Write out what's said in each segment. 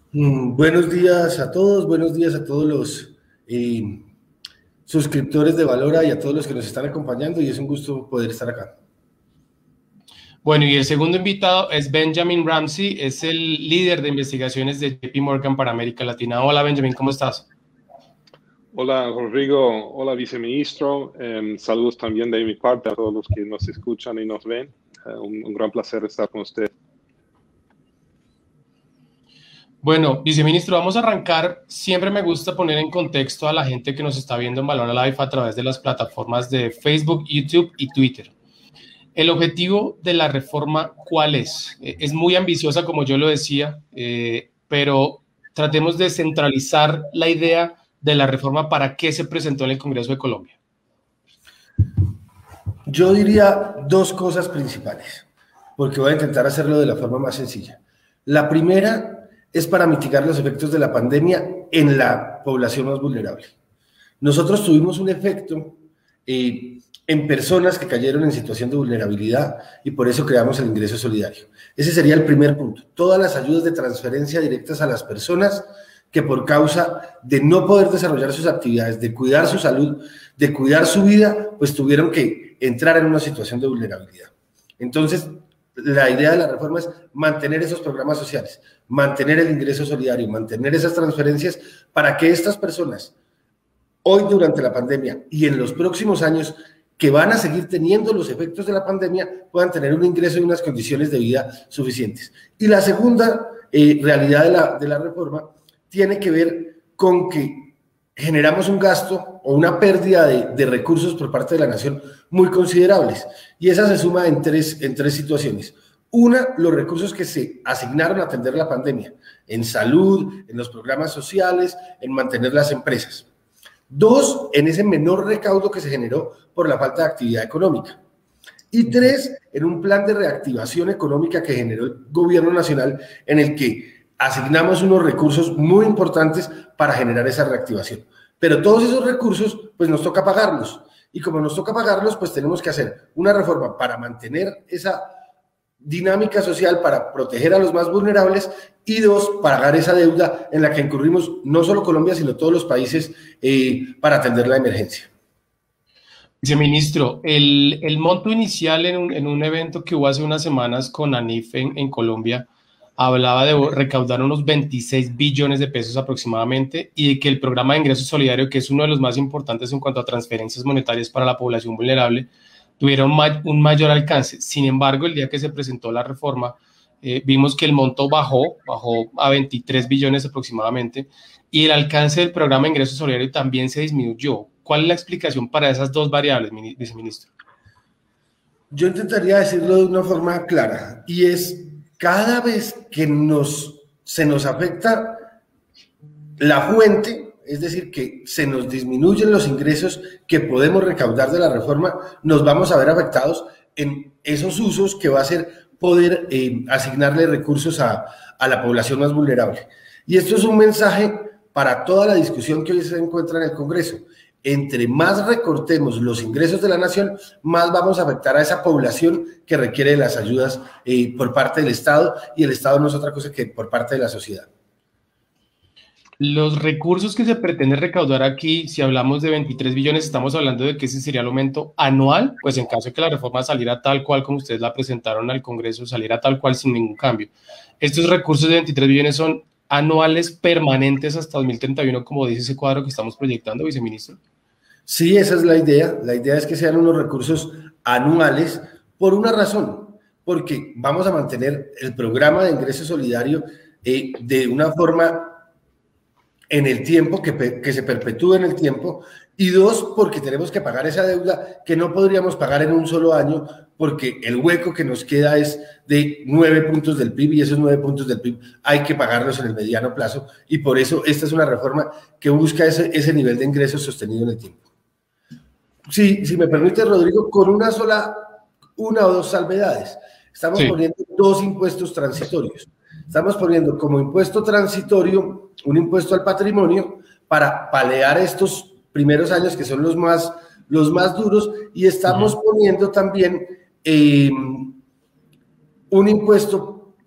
Buenos días a todos, buenos días a todos los suscriptores de Valora y a todos los que nos están acompañando, y es un gusto poder estar acá. Bueno, y el segundo invitado es Benjamin Ramsey, es el líder de investigaciones de JP Morgan para América Latina. Hola Benjamin, ¿cómo estás? Hola Rodrigo, hola viceministro, saludos también de mi parte a todos los que nos escuchan y nos ven. Un gran placer estar con usted. Bueno, viceministro, vamos a arrancar. Siempre me gusta poner en contexto a la gente que nos está viendo en Valora Live a través de las plataformas de Facebook, YouTube y Twitter. El objetivo de la reforma, ¿cuál es? Es muy ambiciosa, como yo lo decía, pero tratemos de centralizar la idea de la reforma. ¿Para qué se presentó en el Congreso de Colombia? Yo diría dos cosas principales, porque voy a intentar hacerlo de la forma más sencilla. La primera es para mitigar los efectos de la pandemia en la población más vulnerable. Nosotros tuvimos un efecto en personas que cayeron en situación de vulnerabilidad y por eso creamos el ingreso solidario. Ese sería el primer punto. Todas las ayudas de transferencia directas a las personas que por causa de no poder desarrollar sus actividades, de cuidar su salud, de cuidar su vida, pues tuvieron que entrar en una situación de vulnerabilidad. Entonces, la idea de la reforma es mantener esos programas sociales, mantener el ingreso solidario, mantener esas transferencias para que estas personas, hoy durante la pandemia y en los próximos años, que van a seguir teniendo los efectos de la pandemia, puedan tener un ingreso y unas condiciones de vida suficientes. Y la segunda realidad de la reforma tiene que ver con que generamos un gasto o una pérdida de recursos por parte de la nación muy considerables, y esa se suma en tres situaciones. Una, los recursos que se asignaron a atender la pandemia, en salud, en los programas sociales, en mantener las empresas. Dos, en ese menor recaudo que se generó por la falta de actividad económica. Y tres, en un plan de reactivación económica que generó el gobierno nacional, en el que asignamos unos recursos muy importantes para generar esa reactivación. Pero todos esos recursos, pues nos toca pagarlos. Y como nos toca pagarlos, pues tenemos que hacer una reforma para mantener esa dinámica social, para proteger a los más vulnerables, y dos, pagar esa deuda en la que incurrimos no solo Colombia, sino todos los países para atender la emergencia. Viceministro, el monto inicial en un evento que hubo hace unas semanas con ANIF en Colombia hablaba de recaudar unos 26 billones de pesos aproximadamente, y de que el programa de ingreso solidario, que es uno de los más importantes en cuanto a transferencias monetarias para la población vulnerable, tuviera un mayor alcance. Sin embargo, el día que se presentó la reforma, vimos que el monto bajó a 23 billones aproximadamente, y el alcance del programa de ingreso solidario también se disminuyó. ¿Cuál es la explicación para esas dos variables, viceministro? Yo intentaría decirlo de una forma clara, y es: cada vez que se nos afecta la fuente, es decir, que se nos disminuyen los ingresos que podemos recaudar de la reforma, nos vamos a ver afectados en esos usos que va a ser poder asignarle recursos a la población más vulnerable. Y esto es un mensaje para toda la discusión que hoy se encuentra en el Congreso. Entre más recortemos los ingresos de la nación, más vamos a afectar a esa población que requiere de las ayudas por parte del Estado, y el Estado no es otra cosa que por parte de la sociedad. Los recursos que se pretende recaudar aquí, si hablamos de 23 billones, estamos hablando de que ese sería el aumento anual, pues en caso de que la reforma saliera tal cual como ustedes la presentaron al Congreso, saliera tal cual sin ningún cambio. Estos recursos de 23 billones son anuales permanentes hasta 2031, como dice ese cuadro que estamos proyectando, viceministro. Sí, esa es la idea. La idea es que sean unos recursos anuales por una razón, porque vamos a mantener el programa de ingreso solidario de una forma en el tiempo, que se perpetúe en el tiempo, y dos, porque tenemos que pagar esa deuda que no podríamos pagar en un solo año, porque el hueco que nos queda es de 9 puntos del PIB, y esos 9 puntos del PIB hay que pagarlos en el mediano plazo, y por eso esta es una reforma que busca ese nivel de ingresos sostenido en el tiempo. Sí, si me permite, Rodrigo, con una o dos salvedades. Estamos poniendo dos impuestos transitorios. Estamos poniendo como impuesto transitorio un impuesto al patrimonio para paliar estos primeros años que son los más duros, y estamos poniendo también un impuesto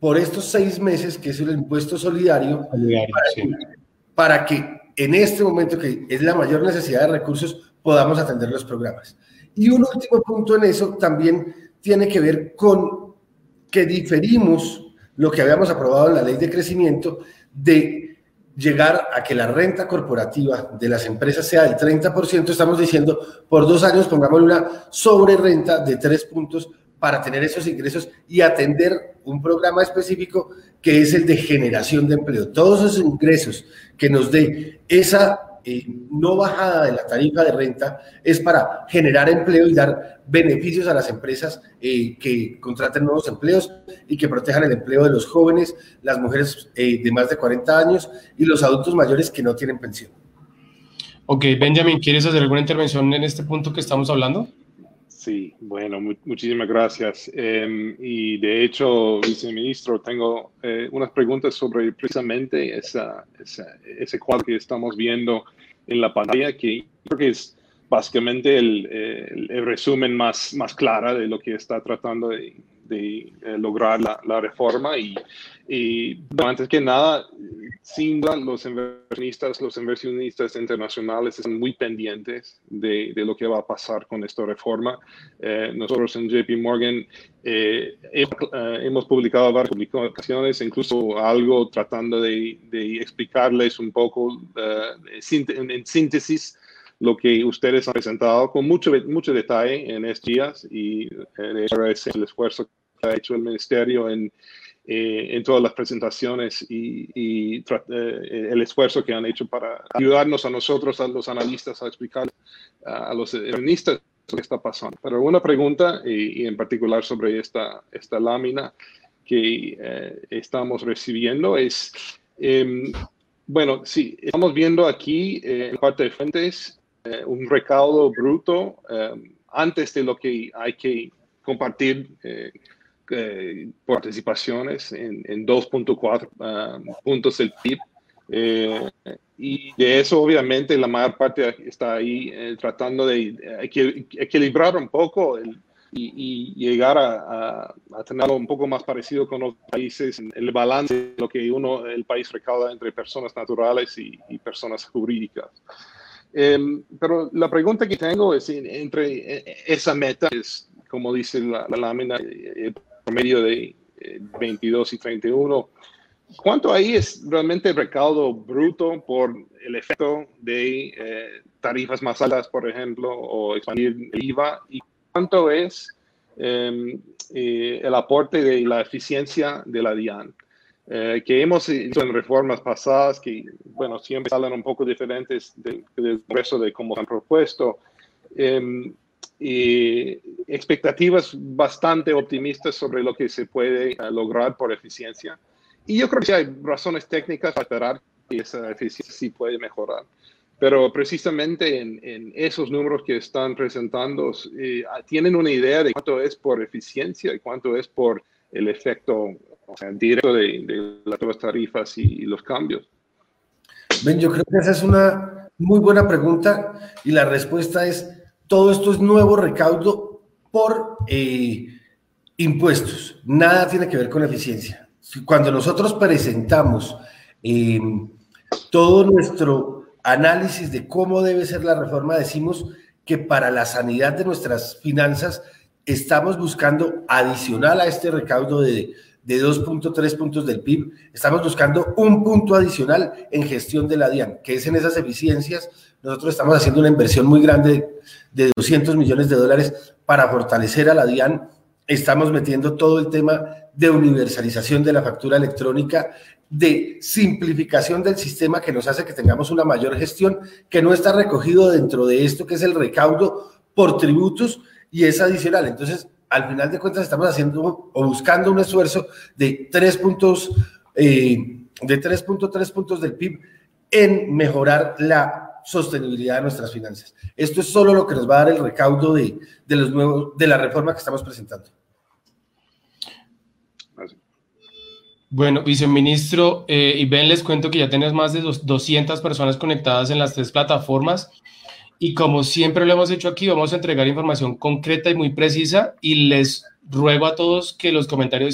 por estos 6 meses, que es el impuesto solidario, sí, para que en este momento, que es la mayor necesidad de recursos, podamos atender los programas. Y un último punto en eso también tiene que ver con que diferimos lo que habíamos aprobado en la ley de crecimiento de llegar a que la renta corporativa de las empresas sea del 30%. Estamos diciendo, por 2 años pongamos una sobrerrenta de 3 puntos para tener esos ingresos y atender un programa específico que es el de generación de empleo. Todos esos ingresos que nos dé esa no bajada de la tarifa de renta es para generar empleo y dar beneficios a las empresas que contraten nuevos empleos y que protejan el empleo de los jóvenes, las mujeres de más de 40 años y los adultos mayores que no tienen pensión. Ok, Benjamin, ¿quieres hacer alguna intervención en este punto que estamos hablando? Sí, bueno, muchísimas gracias. Y de hecho, viceministro, tengo unas preguntas sobre precisamente ese cuadro que estamos viendo en la pantalla, que creo que es básicamente el resumen más claro de lo que está tratando de lograr la reforma. Y bueno, antes que nada, sin duda, los inversionistas internacionales están muy pendientes de lo que va a pasar con esta reforma. Nosotros en JP Morgan hemos publicado varias publicaciones, incluso algo tratando de explicarles un poco en síntesis lo que ustedes han presentado con mucho detalle en estos días, y agradecer el esfuerzo que ha hecho el Ministerio en todas las presentaciones y el esfuerzo que han hecho para ayudarnos a nosotros, a los analistas, a explicar a los economistas lo que está pasando. Pero una pregunta, y en particular sobre esta lámina que estamos recibiendo, es, bueno, sí, estamos viendo aquí en la parte de fuentes un recaudo bruto antes de lo que hay que compartir participaciones en 2.4 puntos del PIB. Y de eso, obviamente, la mayor parte está ahí tratando de equilibrar un poco y llegar a tenerlo un poco más parecido con los países, el balance de lo que el país recauda entre personas naturales y personas jurídicas. Pero la pregunta que tengo es entre esa meta, es como dice la lámina, el promedio de 22 y 31, ¿cuánto ahí es realmente el recaudo bruto por el efecto de tarifas más altas, por ejemplo, o expandir el IVA? ¿Y cuánto es el aporte de la eficiencia de la DIAN? Que hemos hecho en reformas pasadas, que, bueno, siempre salen un poco diferentes del resto de cómo se han propuesto. Y expectativas bastante optimistas sobre lo que se puede lograr por eficiencia. Y yo creo que sí hay razones técnicas para esperar que esa eficiencia sí puede mejorar. Pero precisamente en esos números que están presentando, ¿tienen una idea de cuánto es por eficiencia y cuánto es por el efecto directo de las nuevas tarifas y los cambios? Ben, yo creo que esa es una muy buena pregunta y la respuesta es: todo esto es nuevo recaudo por impuestos, nada tiene que ver con eficiencia. Cuando nosotros presentamos todo nuestro análisis de cómo debe ser la reforma, decimos que para la sanidad de nuestras finanzas estamos buscando, adicional a este recaudo de 2.3 puntos del PIB, estamos buscando un punto adicional en gestión de la DIAN, que es en esas eficiencias. Nosotros estamos haciendo una inversión muy grande de $200 millones para fortalecer a la DIAN. Estamos metiendo todo el tema de universalización de la factura electrónica, de simplificación del sistema que nos hace que tengamos una mayor gestión, que no está recogido dentro de esto que es el recaudo por tributos y es adicional. Entonces, al final de cuentas estamos haciendo o buscando un esfuerzo de 3.3 puntos del PIB en mejorar la sostenibilidad de nuestras finanzas. Esto es solo lo que nos va a dar el recaudo de la reforma que estamos presentando. Bueno, viceministro, y Ben, les cuento que ya tenemos más de 200 personas conectadas en las 3 plataformas. Y como siempre lo hemos hecho aquí, vamos a entregar información concreta y muy precisa, y les ruego a todos que los comentarios sean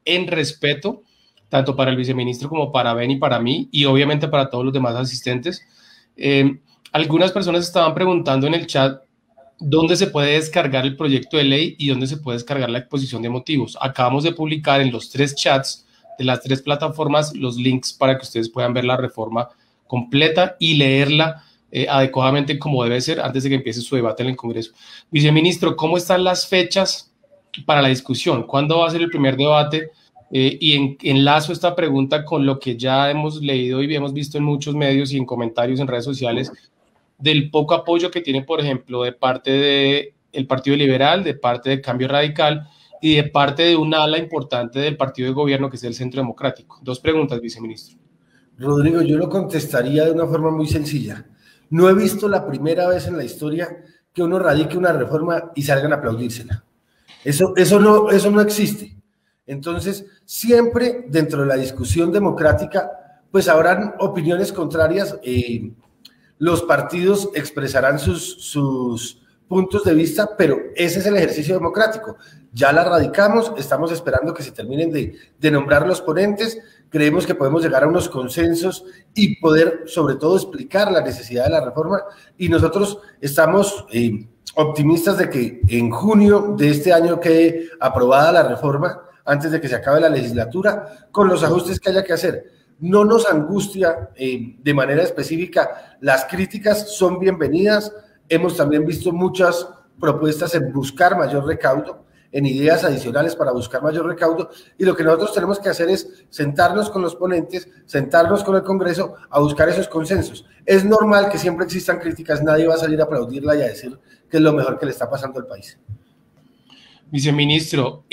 en respeto, tanto para el viceministro como para Ben y para mí, y obviamente para todos los demás asistentes. Algunas personas estaban preguntando en el chat dónde se puede descargar el proyecto de ley y dónde se puede descargar la exposición de motivos. Acabamos de publicar en los 3 chats de las 3 plataformas los links para que ustedes puedan ver la reforma completa y leerla adecuadamente como debe ser antes de que empiece su debate en el Congreso. Viceministro, ¿cómo están las fechas para la discusión? ¿Cuándo va a ser el primer debate? Y enlazo esta pregunta con lo que ya hemos leído y hemos visto en muchos medios y en comentarios en redes sociales del poco apoyo que tiene, por ejemplo, de parte del Partido Liberal, de parte del Cambio Radical y de parte de una ala importante del partido de gobierno que es el Centro Democrático. 2 preguntas, viceministro. Rodrigo, yo lo contestaría de una forma muy sencilla. No he visto la primera vez en la historia que uno radique una reforma y salgan a aplaudírsela. Eso no existe. Entonces, siempre dentro de la discusión democrática, pues habrán opiniones contrarias. Los partidos expresarán sus puntos de vista, pero ese es el ejercicio democrático. Ya la radicamos, estamos esperando que se terminen de nombrar los ponentes, creemos que podemos llegar a unos consensos y poder, sobre todo, explicar la necesidad de la reforma, y nosotros estamos optimistas de que en junio de este año quede aprobada la reforma, antes de que se acabe la legislatura, con los ajustes que haya que hacer. No nos angustia de manera específica, las críticas son bienvenidas, hemos también visto muchas propuestas en buscar mayor recaudo, en ideas adicionales para buscar mayor recaudo, y lo que nosotros tenemos que hacer es sentarnos con los ponentes, sentarnos con el Congreso a buscar esos consensos. Es normal que siempre existan críticas, nadie va a salir a aplaudirla y a decir que es lo mejor que le está pasando al país. Viceministro,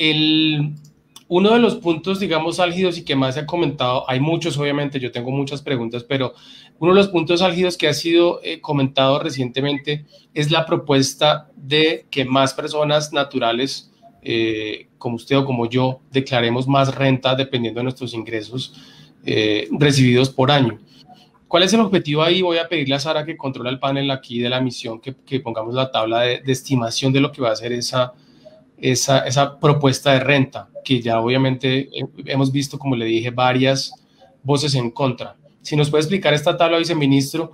uno de los puntos, digamos, álgidos y que más se ha comentado, hay muchos, obviamente, yo tengo muchas preguntas, pero uno de los puntos álgidos que ha sido comentado recientemente es la propuesta de que más personas naturales, como usted o como yo, declaremos más renta dependiendo de nuestros ingresos recibidos por año. ¿Cuál es el objetivo ahí? Voy a pedirle a Sara, que controla el panel aquí de la misión, que pongamos la tabla de estimación de lo que va a ser esa propuesta de renta, que ya obviamente hemos visto, como le dije, varias voces en contra. Si nos puede explicar esta tabla, viceministro,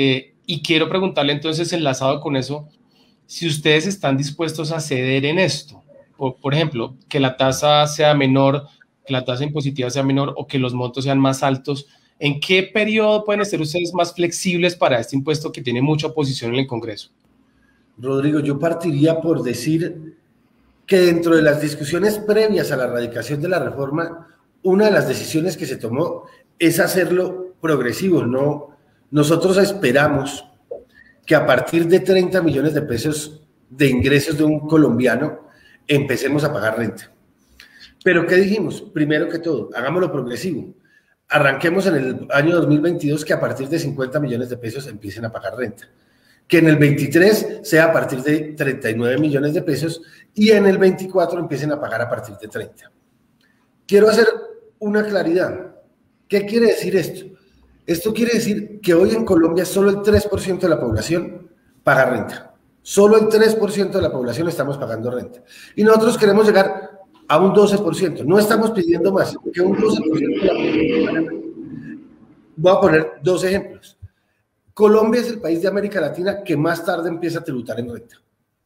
y quiero preguntarle entonces, enlazado con eso, si ustedes están dispuestos a ceder en esto, por ejemplo, que la tasa sea menor, que la tasa impositiva sea menor o que los montos sean más altos. ¿En qué periodo pueden ser ustedes más flexibles para este impuesto que tiene mucha oposición en el Congreso? Rodrigo, yo partiría por decir que dentro de las discusiones previas a la radicación de la reforma, una de las decisiones que se tomó es hacerlo progresivo. No, nosotros esperamos que a partir de 30 millones de pesos de ingresos de un colombiano empecemos a pagar renta. Pero ¿qué dijimos? Primero que todo, hagámoslo progresivo. Arranquemos en el año 2022 que a partir de 50 millones de pesos empiecen a pagar renta. Que en el 23 sea a partir de 39 millones de pesos y en el 24 empiecen a pagar a partir de 30. Quiero hacer una claridad. ¿Qué quiere decir esto? Esto quiere decir que hoy en Colombia solo el 3% de la población paga renta. Solo el 3% de la población estamos pagando renta. Y nosotros queremos llegar a un 12%. No estamos pidiendo más, que un 12% de la población pague renta. Voy a poner 2 ejemplos. Colombia es el país de América Latina que más tarde empieza a tributar en renta.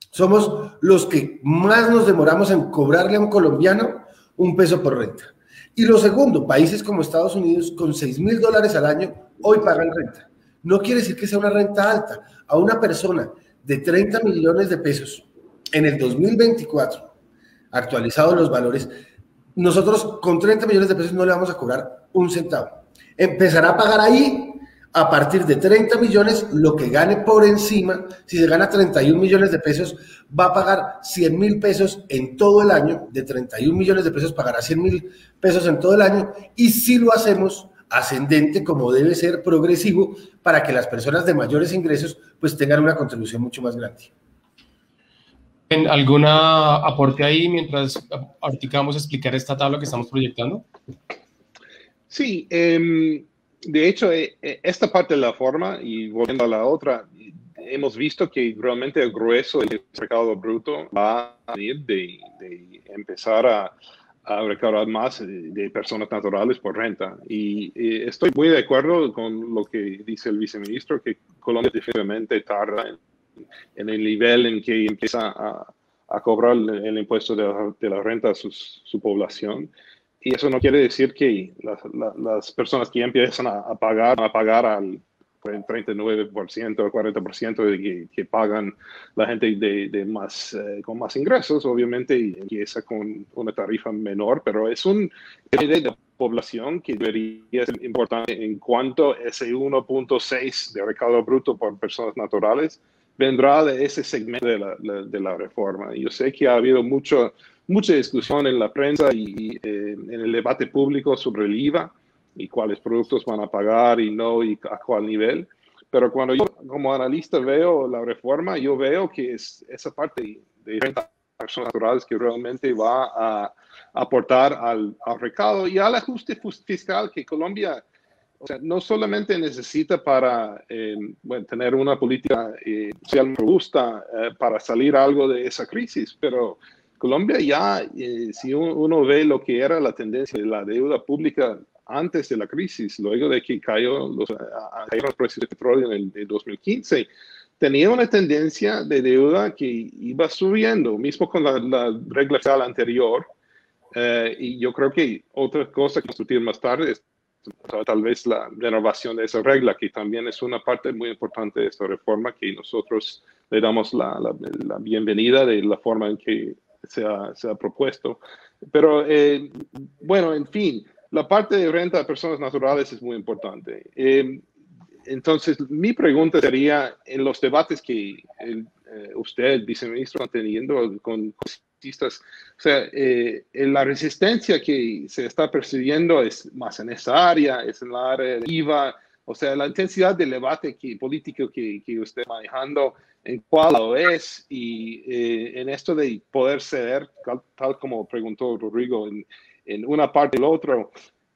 Somos los que más nos demoramos en cobrarle a un colombiano un peso por renta. Y lo segundo, países como Estados Unidos con $6,000 al año hoy pagan renta. No quiere decir que sea una renta alta. A una persona de 30 millones de pesos en el 2024, actualizados los valores, nosotros con 30 millones de pesos no le vamos a cobrar un centavo. Empezará a pagar ahí a partir de 30 millones, lo que gane por encima. Si se gana 31 millones de pesos, va a pagar 100,000 pesos en todo el año. De 31 millones de pesos pagará 100,000 pesos en todo el año. Y si lo hacemos ascendente, como debe ser, progresivo, para que las personas de mayores ingresos pues tengan una contribución mucho más grande. ¿Alguna aporte ahí mientras ahorita vamos a explicar esta tabla que estamos proyectando? Sí, de hecho, esta parte de la forma, y volviendo a la otra, hemos visto que realmente el grueso del mercado bruto va a venir de empezar recaudar más de personas naturales por renta. Y estoy muy de acuerdo con lo que dice el viceministro, que Colombia definitivamente tarda en el nivel en que empieza a cobrar el impuesto de la renta a su población. Y eso no quiere decir que las personas que ya empiezan a pagar al 39% o 40% que pagan la gente con más ingresos, obviamente empieza con una tarifa menor, pero es un nivel de población que debería ser importante en cuanto ese 1.6 de recaudo bruto por personas naturales vendrá de ese segmento de la reforma. Yo sé que ha habido mucha discusión en la prensa y en el debate público sobre el IVA y cuáles productos van a pagar y no, y a cuál nivel. Pero cuando yo como analista veo la reforma, yo veo que es esa parte de renta a personas naturales que realmente va a aportar al recaudo y al ajuste fiscal que Colombia, o sea, no solamente necesita para tener una política social robusta para salir algo de esa crisis, pero Colombia ya, si uno ve lo que era la tendencia de la deuda pública antes de la crisis, luego de que cayeron los precios de petróleo en el 2015, tenía una tendencia de deuda que iba subiendo, mismo con la regla fiscal anterior. Y yo creo que otra cosa que discutir más tarde es tal vez la renovación de esa regla, que también es una parte muy importante de esta reforma, que nosotros le damos la bienvenida de la forma en que se ha propuesto. Pero, bueno, en fin, la parte de renta a personas naturales es muy importante. Entonces, mi pregunta sería, en los debates que usted, el viceministro, está teniendo con congresistas, o sea, la resistencia que se está percibiendo es más en esa área, es en la área del IVA, o sea, la intensidad del debate político que usted está manejando, en cuál lado es, y en esto de poder ceder, tal como preguntó Rodrigo, en una parte del otro.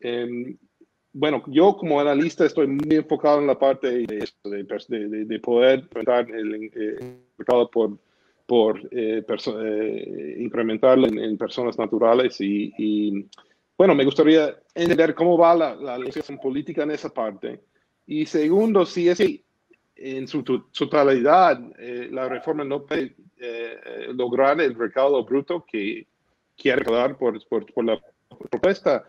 Bueno, yo como analista estoy muy enfocado en la parte de esto, de poder enfrentar el mercado por incrementarlo en personas naturales y, bueno, me gustaría entender cómo va la legislación política en esa parte. Y segundo, si es que en su totalidad la reforma no puede lograr el recaudo bruto que quiere recaudar por la propuesta,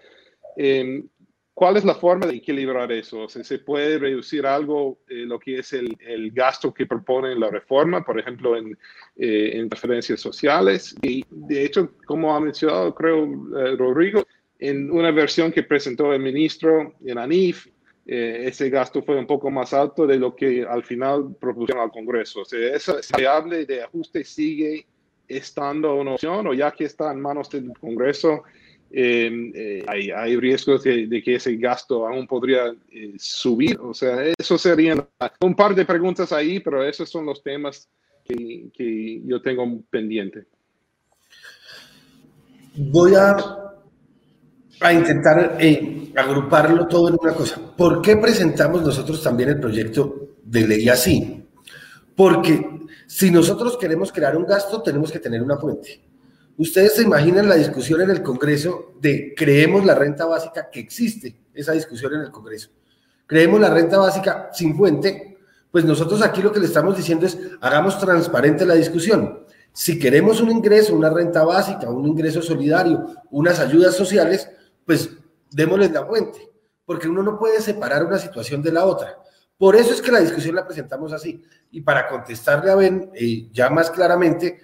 ¿cuál es la forma de equilibrar eso? O sea, ¿se puede reducir algo lo que es el gasto que propone la reforma, por ejemplo, en preferencias sociales? Y de hecho, como ha mencionado, creo, Rodrigo, en una versión que presentó el ministro en ANIF, ese gasto fue un poco más alto de lo que al final propusieron al Congreso. O sea, esa variable de ajuste sigue estando una opción, o ya que está en manos del Congreso, hay riesgos de que ese gasto aún podría subir. O sea, eso serían un par de preguntas ahí, pero esos son los temas que yo tengo pendiente. Voy a intentar agruparlo todo en una cosa. ¿Por qué presentamos nosotros también el proyecto de ley así? Porque si nosotros queremos crear un gasto, tenemos que tener una fuente. Ustedes se imaginan la discusión en el Congreso de creemos la renta básica, que existe esa discusión en el Congreso. Creemos la renta básica sin fuente, pues nosotros aquí lo que le estamos diciendo es hagamos transparente la discusión. Si queremos un ingreso, una renta básica, un ingreso solidario, unas ayudas sociales, pues démosles la fuente, porque uno no puede separar una situación de la otra. Por eso es que la discusión la presentamos así. Y para contestarle a Ben ya más claramente,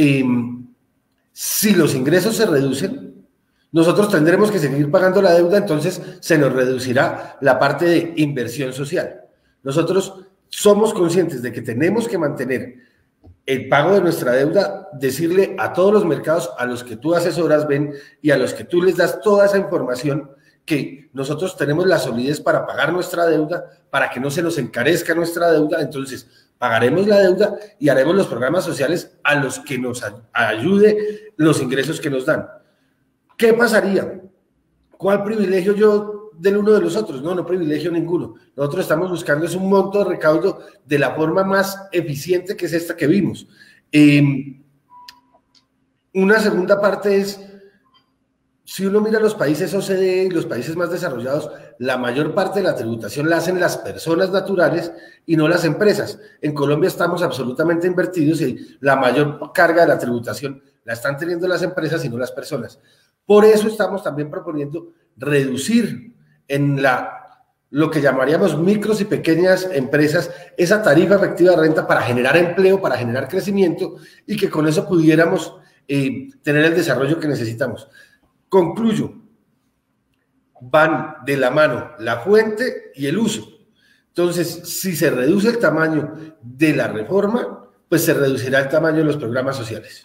si los ingresos se reducen, nosotros tendremos que seguir pagando la deuda, entonces se nos reducirá la parte de inversión social. Nosotros somos conscientes de que tenemos que mantener el pago de nuestra deuda, decirle a todos los mercados a los que tú asesoras, Ben, y a los que tú les das toda esa información, que nosotros tenemos la solidez para pagar nuestra deuda, para que no se nos encarezca nuestra deuda, entonces pagaremos la deuda y haremos los programas sociales a los que nos ayude los ingresos que nos dan. ¿Qué pasaría? ¿Cuál privilegio yo del uno de los otros? No privilegio ninguno. Nosotros estamos buscando es un monto de recaudo de la forma más eficiente, que es esta que vimos. Una segunda parte es, si uno mira los países OCDE y los países más desarrollados, la mayor parte de la tributación la hacen las personas naturales y no las empresas. En Colombia estamos absolutamente invertidos y la mayor carga de la tributación la están teniendo las empresas y no las personas. Por eso estamos también proponiendo reducir en lo que llamaríamos micros y pequeñas empresas esa tarifa efectiva de renta para generar empleo, para generar crecimiento y que con eso pudiéramos tener el desarrollo que necesitamos. Concluyo, van de la mano la fuente y el uso. Entonces, si se reduce el tamaño de la reforma, pues se reducirá el tamaño de los programas sociales.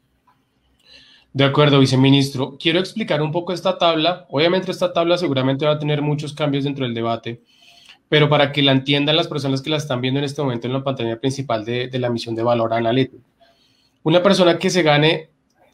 De acuerdo, viceministro. Quiero explicar un poco esta tabla. Obviamente esta tabla seguramente va a tener muchos cambios dentro del debate, pero para que la entiendan las personas que la están viendo en este momento en la pantalla principal de la emisión de valor analítico. Una persona que se gane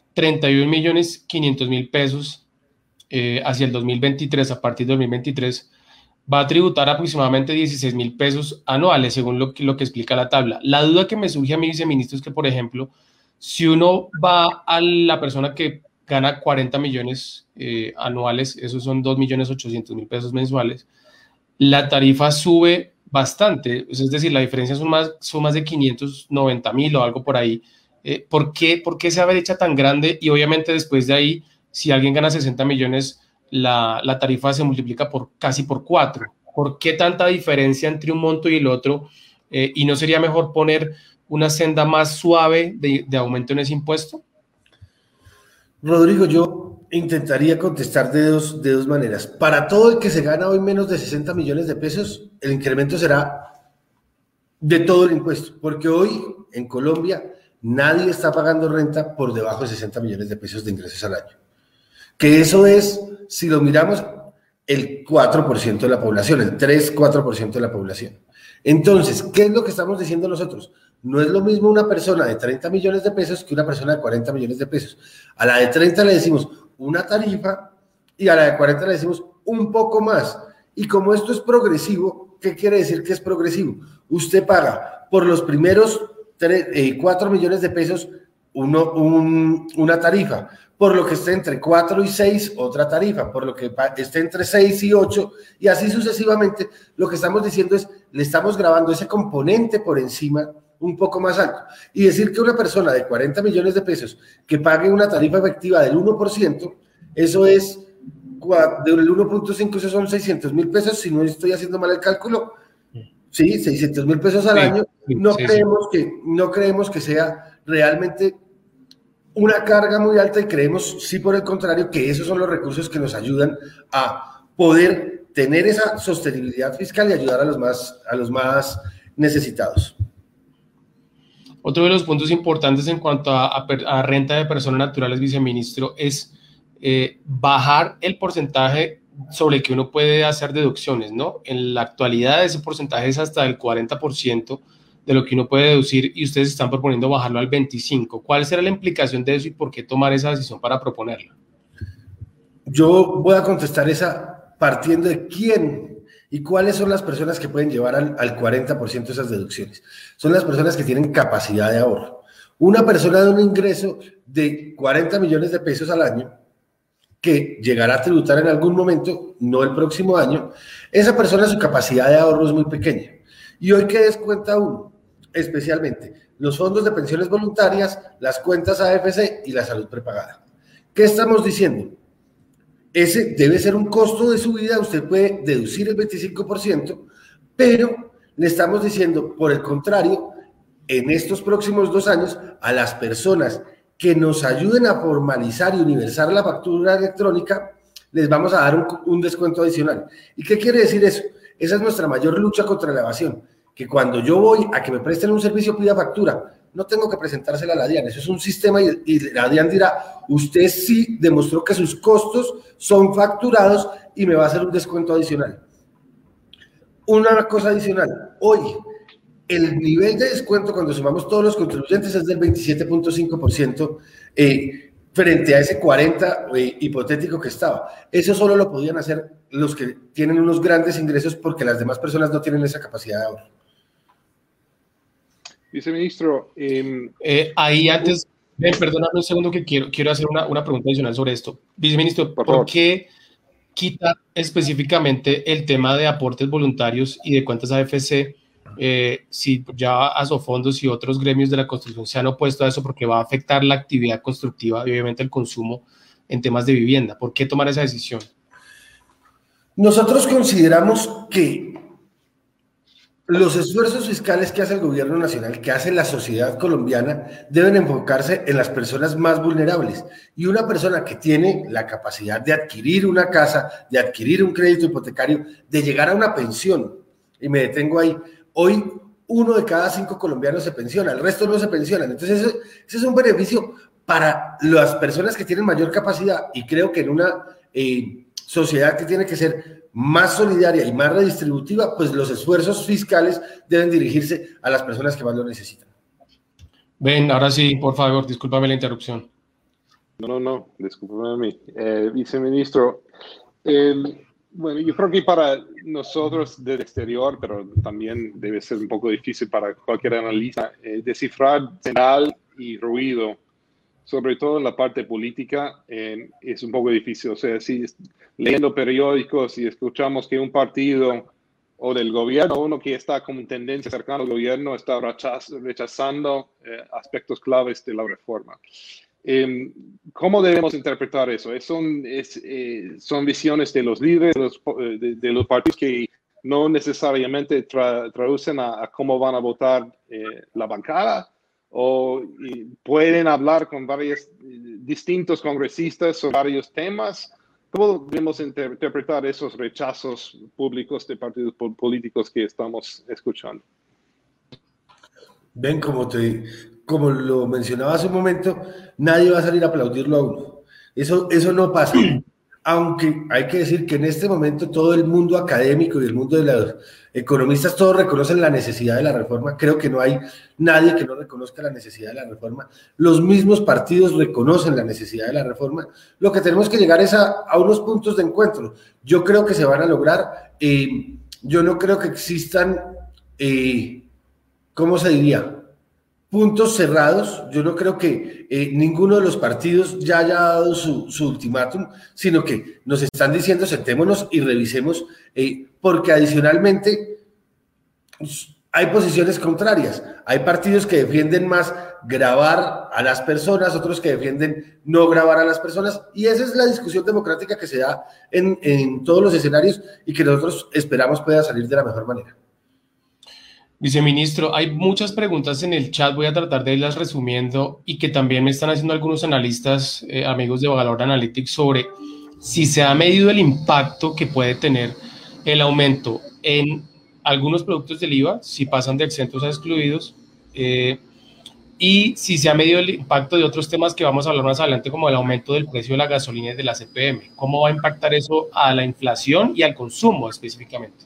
31.500.000 pesos hacia el 2023, a partir de 2023, va a tributar aproximadamente 16.000 pesos anuales, según lo que explica la tabla. La duda que me surge a mí, viceministro, es que, por ejemplo, si uno va a la persona que gana 40 millones anuales, esos son 2.800.000 pesos mensuales, la tarifa sube bastante, es decir, la diferencia son más de 590.000 o algo por ahí. ¿Por qué esa brecha tan grande? Y obviamente después de ahí, si alguien gana 60 millones, la tarifa se multiplica casi por 4. ¿Por qué tanta diferencia entre un monto y el otro? ¿Y no sería mejor poner una senda más suave de aumento en ese impuesto? Rodrigo, yo intentaría contestar de dos maneras. Para todo el que se gana hoy menos de 60 millones de pesos, el incremento será de todo el impuesto, porque hoy en Colombia nadie está pagando renta por debajo de 60 millones de pesos de ingresos al año. Que eso es, si lo miramos, el 4% de la población, el 3-4% de la población. Entonces, ¿qué es lo que estamos diciendo nosotros? No es lo mismo una persona de 30 millones de pesos que una persona de 40 millones de pesos. A la de 30 le decimos una tarifa y a la de 40 le decimos un poco más. Y como esto es progresivo, ¿qué quiere decir que es progresivo? Usted paga por los primeros 4 millones de pesos una tarifa, por lo que esté entre 4 y 6 otra tarifa, por lo que esté entre 6 y 8 y así sucesivamente. Lo que estamos diciendo es, le estamos grabando ese componente por encima un poco más alto y decir que una persona de 40 millones de pesos que pague una tarifa efectiva del 1%, eso es del 1.5, eso son 600.000 pesos, si no estoy haciendo mal el cálculo. Sí, 600.000 pesos al año. No creemos que sea realmente una carga muy alta y creemos, sí, por el contrario, que esos son los recursos que nos ayudan a poder tener esa sostenibilidad fiscal y ayudar a los más necesitados. Otro de los puntos importantes en cuanto a renta de personas naturales, viceministro, es bajar el porcentaje sobre el que uno puede hacer deducciones, ¿no? En la actualidad ese porcentaje es hasta el 40% de lo que uno puede deducir y ustedes están proponiendo bajarlo al 25%. ¿Cuál será la implicación de eso y por qué tomar esa decisión para proponerla? Yo voy a contestar esa partiendo de quién y cuáles son las personas que pueden llevar al 40% de esas deducciones. Son las personas que tienen capacidad de ahorro. Una persona de un ingreso de 40 millones de pesos al año que llegará a tributar en algún momento, no el próximo año, esa persona, su capacidad de ahorro es muy pequeña. Y hoy, ¿qué descuenta uno? Especialmente los fondos de pensiones voluntarias, las cuentas AFC y la salud prepagada. ¿Qué estamos diciendo? Ese debe ser un costo de su vida, usted puede deducir el 25%, pero le estamos diciendo, por el contrario, en estos próximos 2 años, a las personas que nos ayuden a formalizar y universar la factura electrónica, les vamos a dar un descuento adicional. ¿Y qué quiere decir eso? Esa es nuestra mayor lucha contra la evasión, que cuando yo voy a que me presten un servicio pida factura, no tengo que presentársela a la DIAN, eso es un sistema y la DIAN dirá, usted sí demostró que sus costos son facturados y me va a hacer un descuento adicional. Una cosa adicional, hoy el nivel de descuento cuando sumamos todos los contribuyentes es del 27.5% frente a ese 40% hipotético que estaba. Eso solo lo podían hacer los que tienen unos grandes ingresos porque las demás personas no tienen esa capacidad de ahorro. Viceministro, ahí antes Ven, perdóname un segundo que quiero hacer una pregunta adicional sobre esto. Viceministro, ¿por qué quitar específicamente el tema de aportes voluntarios y de cuentas AFC? Si ya Asofondos y otros gremios de la construcción se han opuesto a eso porque va a afectar la actividad constructiva y obviamente el consumo en temas de vivienda. ¿Por qué tomar esa decisión? Nosotros consideramos que los esfuerzos fiscales que hace el gobierno nacional, que hace la sociedad colombiana, deben enfocarse en las personas más vulnerables. Y una persona que tiene la capacidad de adquirir una casa, de adquirir un crédito hipotecario, de llegar a una pensión, y me detengo ahí, hoy 1 de cada 5 colombianos se pensiona, el resto no se pensionan. Entonces ese es un beneficio para las personas que tienen mayor capacidad, y creo que en una sociedad que tiene que ser más solidaria y más redistributiva, pues los esfuerzos fiscales deben dirigirse a las personas que más lo necesitan. Ven, ahora sí, por favor, discúlpame la interrupción. No, discúlpame a mí. Viceministro, bueno, yo creo que para nosotros del exterior, pero también debe ser un poco difícil para cualquier analista, descifrar señal y ruido, sobre todo en la parte política, es un poco difícil. O sea, si leyendo periódicos y escuchamos que un partido o del gobierno, uno que está con tendencia cercana al gobierno, está rechazando aspectos claves de la reforma. ¿Cómo debemos interpretar eso? ¿Son visiones de los líderes, de los partidos que no necesariamente traducen a cómo van a votar la bancada? ¿O pueden hablar con varios distintos congresistas sobre varios temas? ¿Cómo debemos interpretar esos rechazos públicos de partidos políticos que estamos escuchando? Ven, como lo mencionaba hace un momento, nadie va a salir a aplaudirlo a uno. Eso no pasa. Aunque hay que decir que en este momento todo el mundo académico y el mundo de los economistas, todos reconocen la necesidad de la reforma. Creo que no hay nadie que no reconozca la necesidad de la reforma. Los mismos partidos reconocen la necesidad de la reforma. Lo que tenemos que llegar es a unos puntos de encuentro. Yo creo que se van a lograr. Yo no creo que existan, ¿cómo se diría?, puntos cerrados. Yo no creo que ninguno de los partidos ya haya dado su ultimátum, sino que nos están diciendo sentémonos y revisemos, porque adicionalmente hay posiciones contrarias. Hay partidos que defienden más gravar a las personas, otros que defienden no gravar a las personas, y esa es la discusión democrática que se da en todos los escenarios y que nosotros esperamos pueda salir de la mejor manera. Viceministro, hay muchas preguntas en el chat, voy a tratar de irlas resumiendo y que también me están haciendo algunos analistas, amigos de Valor Analytics, sobre si se ha medido el impacto que puede tener el aumento en algunos productos del IVA, si pasan de exentos a excluidos, y si se ha medido el impacto de otros temas que vamos a hablar más adelante, como el aumento del precio de la gasolina y de la CPM. ¿Cómo va a impactar eso a la inflación y al consumo específicamente?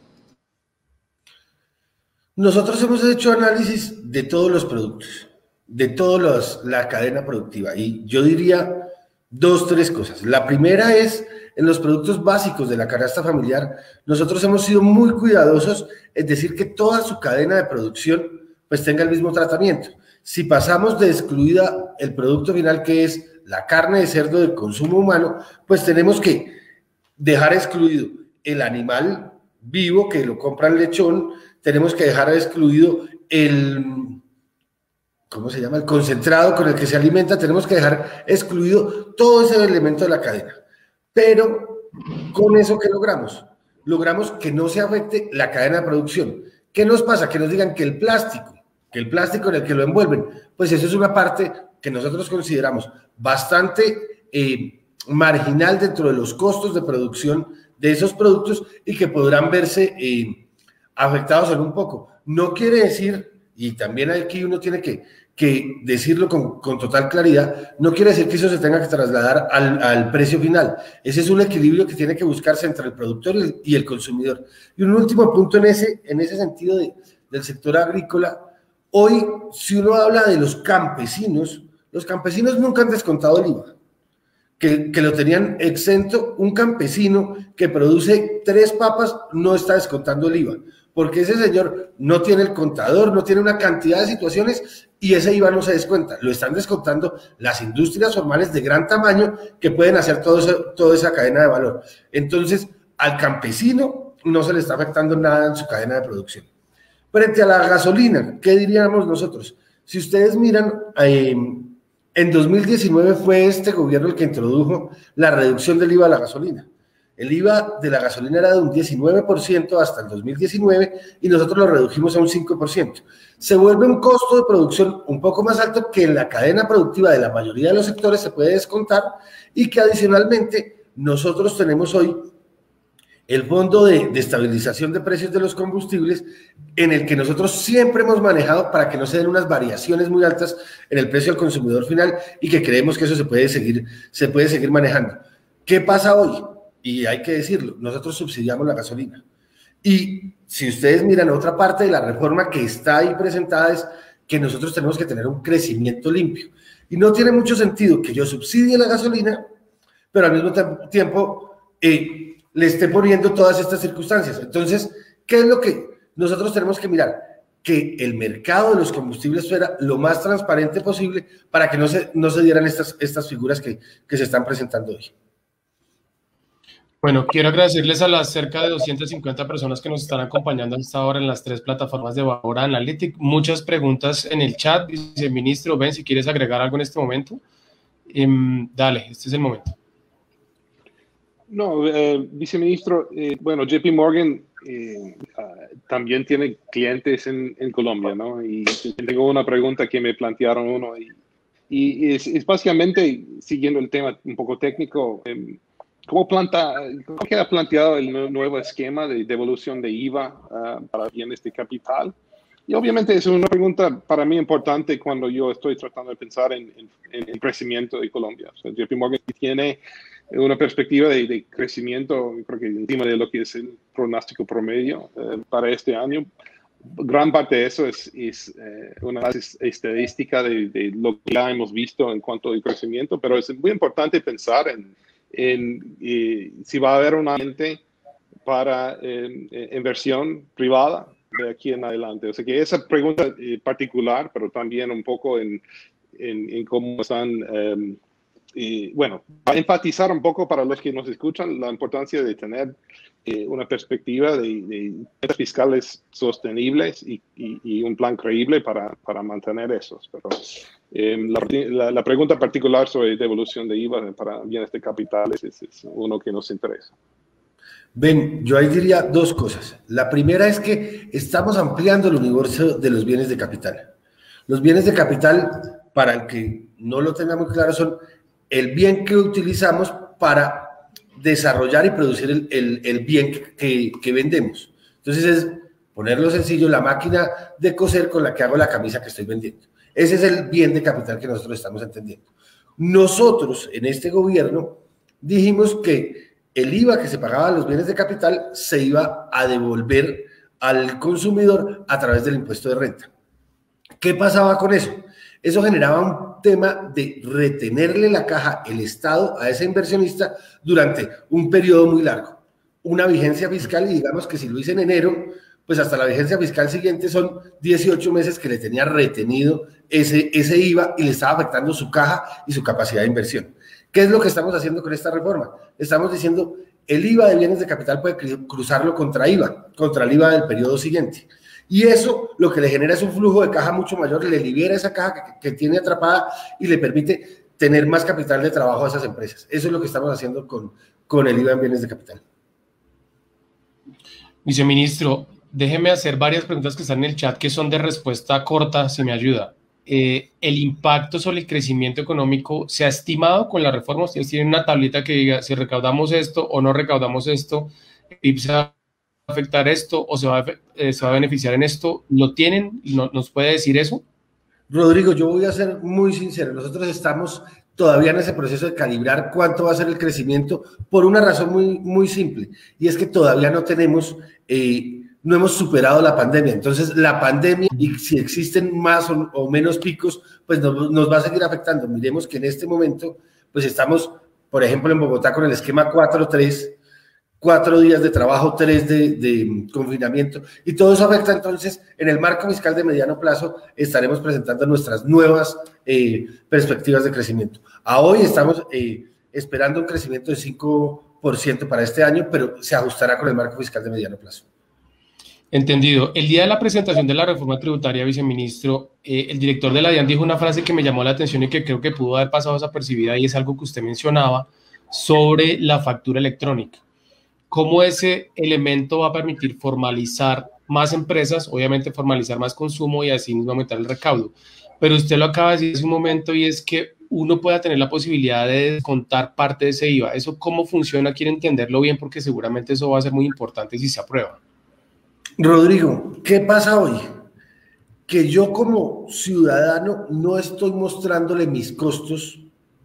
Nosotros hemos hecho análisis de todos los productos, de toda la cadena productiva, y yo diría 2, 3 cosas. La primera es, en los productos básicos de la canasta familiar, nosotros hemos sido muy cuidadosos, es decir, que toda su cadena de producción pues tenga el mismo tratamiento. Si pasamos de excluida el producto final, que es la carne de cerdo de consumo humano, pues tenemos que dejar excluido el animal vivo que lo compra el lechón, tenemos que dejar excluido el concentrado con el que se alimenta, tenemos que dejar excluido todo ese elemento de la cadena. Pero con eso, ¿qué logramos? Logramos que no se afecte la cadena de producción. ¿Qué nos pasa? Que nos digan que el plástico en el que lo envuelven, pues eso es una parte que nosotros consideramos bastante marginal dentro de los costos de producción de esos productos y que podrán verse afectados en un poco. No quiere decir, y también aquí uno tiene que decirlo con total claridad, no quiere decir que eso se tenga que trasladar al precio final. Ese es un equilibrio que tiene que buscarse entre el productor y el consumidor. Y un último punto en ese sentido del sector agrícola. Hoy, si uno habla de los campesinos nunca han descontado el IVA. que lo tenían exento. Un campesino que produce 3 papas no está descontando el IVA, porque ese señor no tiene el contador, no tiene una cantidad de situaciones y ese IVA no se descuenta. Lo están descontando las industrias formales de gran tamaño que pueden hacer toda esa cadena de valor. Entonces, al campesino no se le está afectando nada en su cadena de producción. Frente a la gasolina, ¿qué diríamos nosotros? Si ustedes miran, en 2019 fue este gobierno el que introdujo la reducción del IVA a la gasolina. El IVA de la gasolina era de un 19% hasta el 2019 y nosotros lo redujimos a un 5%. Se vuelve un costo de producción un poco más alto que en la cadena productiva de la mayoría de los sectores se puede descontar y que adicionalmente nosotros tenemos hoy el Fondo de Estabilización de Precios de los Combustibles, en el que nosotros siempre hemos manejado para que no se den unas variaciones muy altas en el precio al consumidor final y que creemos que eso se puede seguir manejando. ¿Qué pasa hoy? Y hay que decirlo, nosotros subsidiamos la gasolina. Y si ustedes miran otra parte de la reforma que está ahí presentada es que nosotros tenemos que tener un crecimiento limpio. Y no tiene mucho sentido que yo subsidie la gasolina, pero al mismo tiempo le esté poniendo todas estas circunstancias. Entonces, ¿qué es lo que nosotros tenemos que mirar? Que el mercado de los combustibles fuera lo más transparente posible para que no se dieran estas figuras que se están presentando hoy. Bueno, quiero agradecerles a las cerca de 250 personas que nos están acompañando hasta ahora en las 3 plataformas de Bora Analytics. Muchas preguntas en el chat. Viceministro, Ben, si quieres agregar algo en este momento. Dale, este es el momento. No, viceministro, bueno, JP Morgan también tiene clientes en Colombia, ¿no? Y tengo una pregunta que me plantearon uno y es básicamente, siguiendo el tema un poco técnico, ¿cómo queda planteado el nuevo esquema de devolución de IVA para bienes de capital? Y obviamente es una pregunta para mí importante cuando yo estoy tratando de pensar en el crecimiento de Colombia. O sea, JP Morgan tiene una perspectiva de crecimiento, creo que encima de lo que es el pronóstico promedio para este año. Gran parte de eso es una estadística de lo que ya hemos visto en cuanto al crecimiento, pero es muy importante pensar en si va a haber un ambiente para inversión privada de aquí en adelante. O sea que esa pregunta particular, pero también un poco en cómo están, bueno, para enfatizar un poco para los que nos escuchan la importancia de tener una perspectiva de metas fiscales sostenibles y un plan creíble para mantener esos. Pero la pregunta particular sobre devolución de IVA para bienes de capitales es uno que nos interesa. Ben, yo ahí diría 2 cosas. La primera es que estamos ampliando el universo de los bienes de capital. Los bienes de capital, para el que no lo tenga muy claro, son el bien que utilizamos para desarrollar y producir el bien que vendemos. Entonces es ponerlo sencillo, la máquina de coser con la que hago la camisa que estoy vendiendo. Ese es el bien de capital que nosotros estamos entendiendo. Nosotros en este gobierno dijimos que el IVA que se pagaba a los bienes de capital se iba a devolver al consumidor a través del impuesto de renta. ¿Qué pasaba con eso? Eso generaba un tema de retenerle la caja, el Estado, a ese inversionista durante un periodo muy largo. Una vigencia fiscal, y digamos que si lo hice en enero, pues hasta la vigencia fiscal siguiente son 18 meses que le tenía retenido ese IVA y le estaba afectando su caja y su capacidad de inversión. ¿Qué es lo que estamos haciendo con esta reforma? Estamos diciendo, el IVA de bienes de capital puede cruzarlo contra el IVA del periodo siguiente. Y eso lo que le genera es un flujo de caja mucho mayor, le libera esa caja que tiene atrapada y le permite tener más capital de trabajo a esas empresas. Eso es lo que estamos haciendo con el IVA en bienes de capital. Viceministro, déjeme hacer varias preguntas que están en el chat que son de respuesta corta, si me ayuda. ¿El impacto sobre el crecimiento económico se ha estimado con la reforma? ¿Ustedes tienen una tablita que diga si recaudamos esto o no recaudamos esto, el se va a afectar esto o se va a beneficiar en esto? ¿Lo tienen? ¿Nos puede decir eso? Rodrigo, yo voy a ser muy sincero. Nosotros estamos todavía en ese proceso de calibrar cuánto va a ser el crecimiento por una razón muy, muy simple, y es que todavía no tenemos... no hemos superado la pandemia. Entonces la pandemia, y si existen más o menos picos, pues nos va a seguir afectando. Miremos que en este momento pues estamos por ejemplo, en Bogotá con el esquema 4-3, 4 días de trabajo, 3 de confinamiento, y todo eso afecta. Entonces, en el marco fiscal de mediano plazo estaremos presentando nuestras nuevas perspectivas de crecimiento. A hoy estamos esperando un crecimiento de 5% para este año, pero se ajustará con el marco fiscal de mediano plazo. Entendido. El día de la presentación de la reforma tributaria, viceministro, el director de la DIAN dijo una frase que me llamó la atención y que creo que pudo haber pasado desapercibida, y es algo que usted mencionaba sobre la factura electrónica. ¿Cómo ese elemento va a permitir formalizar más empresas, obviamente formalizar más consumo y así mismo aumentar el recaudo? Pero usted lo acaba de decir hace un momento, y es que uno pueda tener la posibilidad de descontar parte de ese IVA. ¿Eso cómo funciona? Quiero entenderlo bien, porque seguramente eso va a ser muy importante si se aprueba. Rodrigo, ¿qué pasa hoy? Que yo como ciudadano no estoy mostrándole mis costos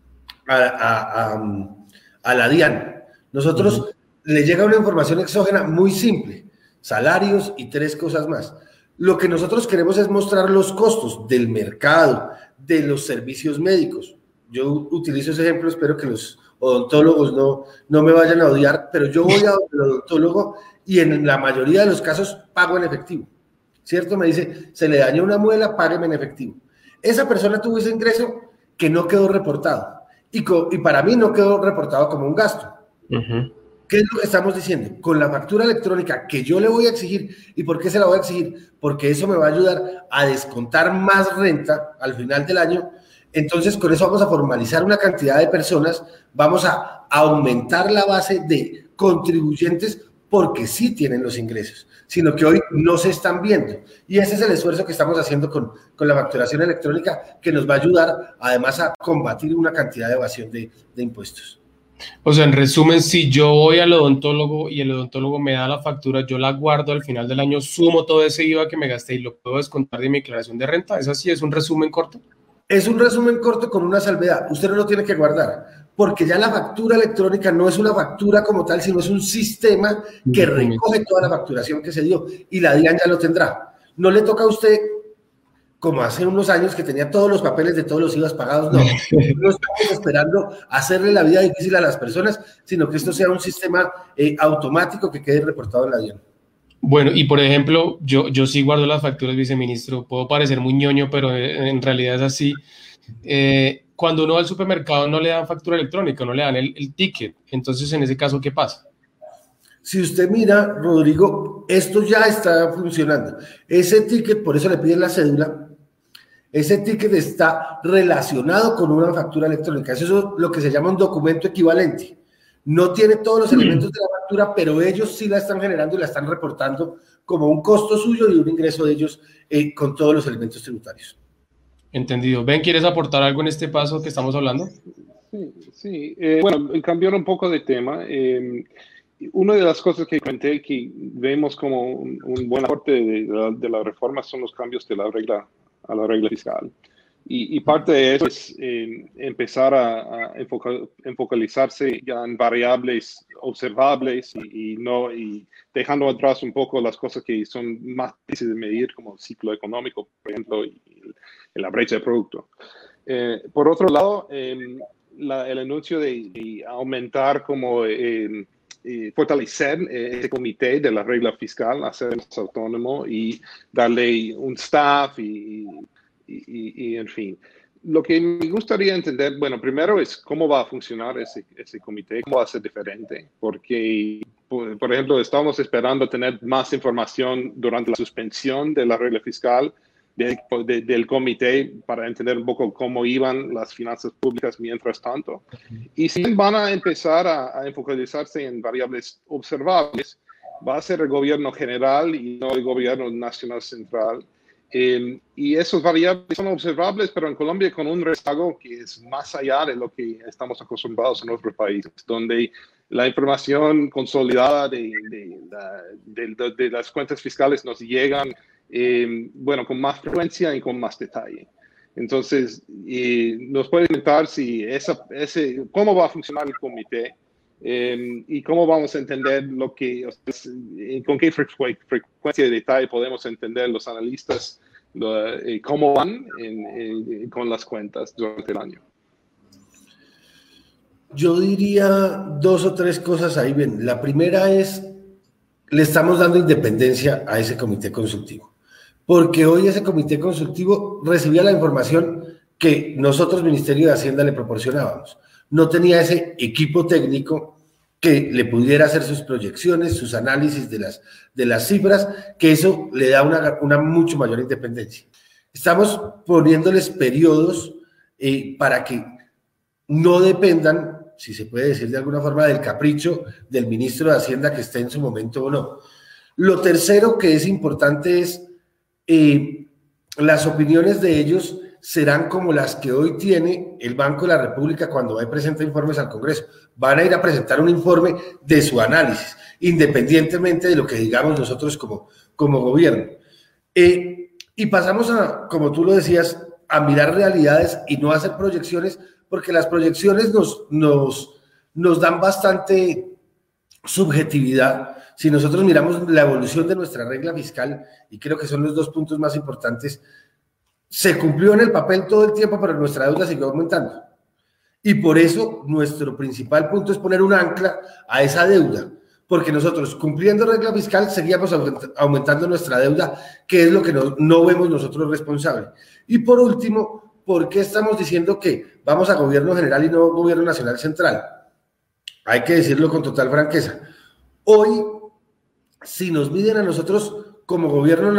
a la DIAN. Nosotros le llega una información exógena muy simple, salarios y 3 cosas más. Lo que nosotros queremos es mostrar los costos del mercado, de los servicios médicos. Yo utilizo ese ejemplo, espero que los odontólogos no me vayan a odiar, pero yo voy al odontólogo y en la mayoría de los casos pago en efectivo, ¿cierto? Me dice, se le dañó una muela, págueme en efectivo. Esa persona tuvo ese ingreso que no quedó reportado, y para mí no quedó reportado como un gasto. ¿Qué es lo que estamos diciendo? Con la factura electrónica que yo le voy a exigir. ¿Y por qué se la voy a exigir? Porque eso me va a ayudar a descontar más renta al final del año. Entonces, con eso vamos a formalizar una cantidad de personas, vamos a aumentar la base de contribuyentes porque sí tienen los ingresos, sino que hoy no se están viendo. Y ese es el esfuerzo que estamos haciendo con la facturación electrónica, que nos va a ayudar además a combatir una cantidad de evasión de impuestos. O sea, en resumen, si yo voy al odontólogo y el odontólogo me da la factura, yo la guardo al final del año, sumo todo ese IVA que me gasté y lo puedo descontar de mi declaración de renta. ¿Es así? ¿Es un resumen corto? Es un resumen corto con una salvedad. Usted no lo tiene que guardar, porque ya la factura electrónica no es una factura como tal, sino es un sistema que recoge toda la facturación que se dio, y la DIAN ya lo tendrá. No le toca a usted, como hace unos años que tenía todos los papeles de todos los IVAs pagados, no estamos esperando hacerle la vida difícil a las personas, sino que esto sea un sistema automático que quede reportado en la DIAN. Bueno, y por ejemplo, yo sí guardo las facturas, viceministro. Puedo parecer muy ñoño, pero en realidad es así. Cuando uno va al supermercado no le dan factura electrónica, no le dan el ticket. Entonces, en ese caso, ¿qué pasa? Si usted mira, Rodrigo, esto ya está funcionando. Ese ticket, por eso le piden la cédula, ese ticket está relacionado con una factura electrónica. Eso es lo que se llama un documento equivalente. No tiene todos los elementos de la factura, pero ellos sí la están generando y la están reportando como un costo suyo y un ingreso de ellos con todos los elementos tributarios. Entendido. Ben, ¿quieres aportar algo en este paso que estamos hablando? Sí. Bueno, cambiando un poco de tema, una de las cosas que comenté que vemos como un buen aporte de la reforma son los cambios de la regla a la regla fiscal. Y parte de eso es empezar a enfocalizarse ya en variables observables y dejando atrás un poco las cosas que son más difíciles de medir, como el ciclo económico, por ejemplo, y la brecha de producto. Por otro lado, el anuncio de aumentar como fortalecer ese comité de la regla fiscal, hacerlo más autónomo y darle un staff y en fin. Lo que me gustaría entender, bueno, primero es cómo va a funcionar ese comité, cómo va a ser diferente, porque, por ejemplo, estamos esperando tener más información durante la suspensión de la regla fiscal del comité para entender un poco cómo iban las finanzas públicas mientras tanto. Y si van a empezar a enfocalizarse en variables observables, va a ser el gobierno general y no el gobierno nacional central. Y esos variables son observables, pero en Colombia con un rezago que es más allá de lo que estamos acostumbrados en otros países, donde la información consolidada de las cuentas fiscales nos llegan, bueno, con más frecuencia y con más detalle. Entonces, nos puede comentar si cómo va a funcionar el comité y cómo vamos a entender con qué frecuencia de detalle podemos entender los analistas cómo van con las cuentas durante el año. Yo diría dos o tres cosas ahí bien. La primera es, le estamos dando independencia a ese comité consultivo, porque hoy ese comité consultivo recibía la información que nosotros, Ministerio de Hacienda, le proporcionábamos. No tenía ese equipo técnico que le pudiera hacer sus proyecciones, sus análisis de las cifras, que eso le da una mucho mayor independencia. Estamos poniéndoles periodos para que no dependan, si se puede decir de alguna forma, del capricho del ministro de Hacienda que esté en su momento o no. Lo tercero que es importante es las opiniones de ellos serán como las que hoy tiene el Banco de la República cuando va y presenta informes al Congreso. Van a ir a presentar un informe de su análisis, independientemente de lo que digamos nosotros como gobierno. Y pasamos a, como tú lo decías, a mirar realidades y no hacer proyecciones, porque las proyecciones nos dan bastante subjetividad. Si nosotros miramos la evolución de nuestra regla fiscal, y creo que son los dos puntos más importantes, se cumplió en el papel todo el tiempo, pero nuestra deuda siguió aumentando. Y por eso nuestro principal punto es poner un ancla a esa deuda, porque nosotros, cumpliendo regla fiscal, seguíamos aumentando nuestra deuda, que es lo que no vemos nosotros responsable. Y por último, ¿por qué estamos diciendo que vamos a gobierno general y no gobierno nacional central? Hay que decirlo con total franqueza. Hoy, si nos miden a nosotros como gobierno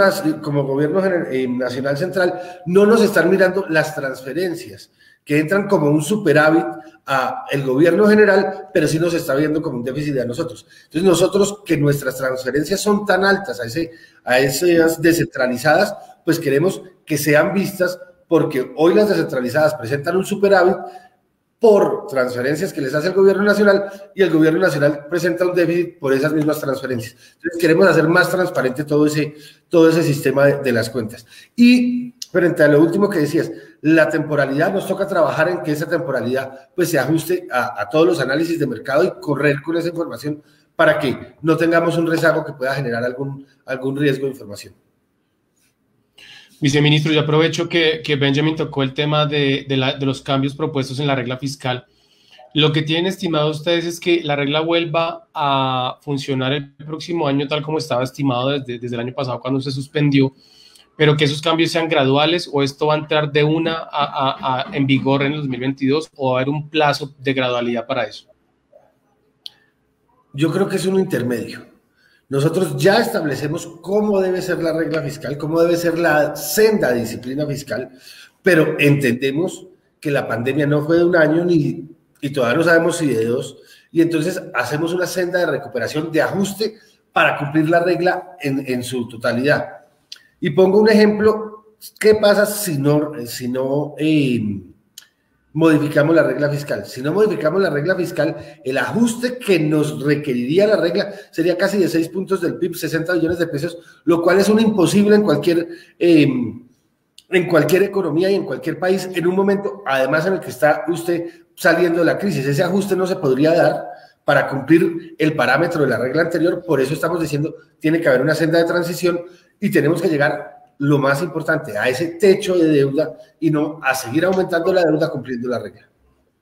nacional central, no nos están mirando las transferencias, que entran como un superávit a el gobierno general, pero sí nos está viendo como un déficit a nosotros. Entonces nosotros, que nuestras transferencias son tan altas a esas descentralizadas, pues queremos que sean vistas, porque hoy las descentralizadas presentan un superávit por transferencias que les hace el gobierno nacional, y el gobierno nacional presenta un déficit por esas mismas transferencias. Entonces queremos hacer más transparente todo ese sistema de las cuentas. Y frente a lo último que decías, la temporalidad, nos toca trabajar en que esa temporalidad pues se ajuste a todos los análisis de mercado y correr con esa información para que no tengamos un rezago que pueda generar algún riesgo de información. Viceministro, yo aprovecho que Benjamin tocó el tema de los cambios propuestos en la regla fiscal. Lo que tienen estimado ustedes es que la regla vuelva a funcionar el próximo año tal como estaba estimado desde el año pasado cuando se suspendió, pero que esos cambios sean graduales, o esto va a entrar de una en vigor en el 2022, o va a haber un plazo de gradualidad para eso. Yo creo que es un intermedio. Nosotros ya establecemos cómo debe ser la regla fiscal, cómo debe ser la senda de disciplina fiscal, pero entendemos que la pandemia no fue de un año y todavía no sabemos si de dos, y entonces hacemos una senda de recuperación, de ajuste para cumplir la regla en su totalidad. Y pongo un ejemplo, ¿qué pasa si no modificamos la regla fiscal? Si no modificamos la regla fiscal, el ajuste que nos requeriría la regla sería casi de 6 puntos del PIB, 60 billones de pesos, lo cual es un imposible en cualquier economía y en cualquier país, en un momento, además, en el que está usted saliendo de la crisis. Ese ajuste no se podría dar para cumplir el parámetro de la regla anterior. Por eso estamos diciendo, tiene que haber una senda de transición y tenemos que llegar, lo más importante, a ese techo de deuda y no a seguir aumentando la deuda cumpliendo la regla.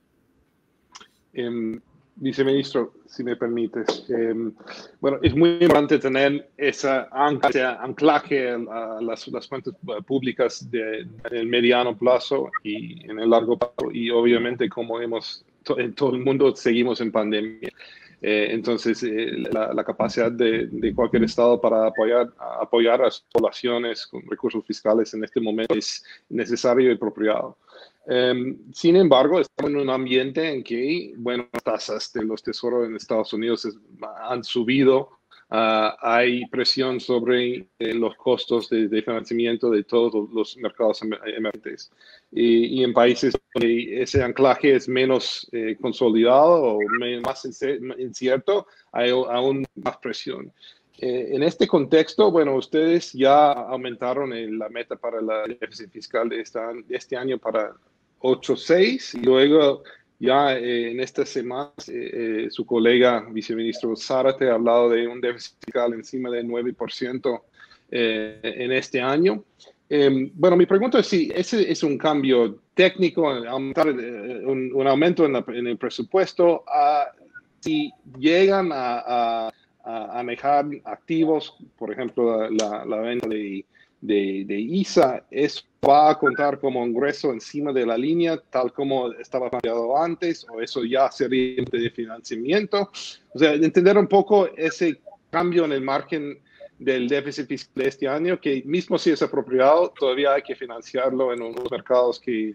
Viceministro, si me permites, bueno, es muy importante tener ese anclaje a las cuentas públicas en el mediano plazo y en el largo plazo, y obviamente como en todo el mundo seguimos en pandemia. Entonces, la capacidad de cualquier Estado para apoyar a sus poblaciones con recursos fiscales en este momento es necesario y apropiado. Sin embargo, estamos en un ambiente en que, bueno, las tasas de los tesoros en Estados Unidos han subido. Hay presión sobre los costos de financiamiento de todos los mercados emergentes. Y en países donde ese anclaje es menos consolidado o más incierto, hay aún más presión. En este contexto, bueno, ustedes ya aumentaron la meta para el déficit fiscal de este año para 8.6, y luego ya en estas semanas su colega viceministro Zárate ha hablado de un déficit fiscal encima del 9% en este año. Bueno, mi pregunta es si ese es un cambio técnico, aumentar, un aumento en el presupuesto, si llegan a manejar activos, por ejemplo, la venta de ISA, ¿eso va a contar como ingreso encima de la línea, tal como estaba planteado antes, o eso ya sería de financiamiento? O sea, entender un poco ese cambio en el margen del déficit fiscal de este año, que mismo si es apropiado, todavía hay que financiarlo en unos mercados que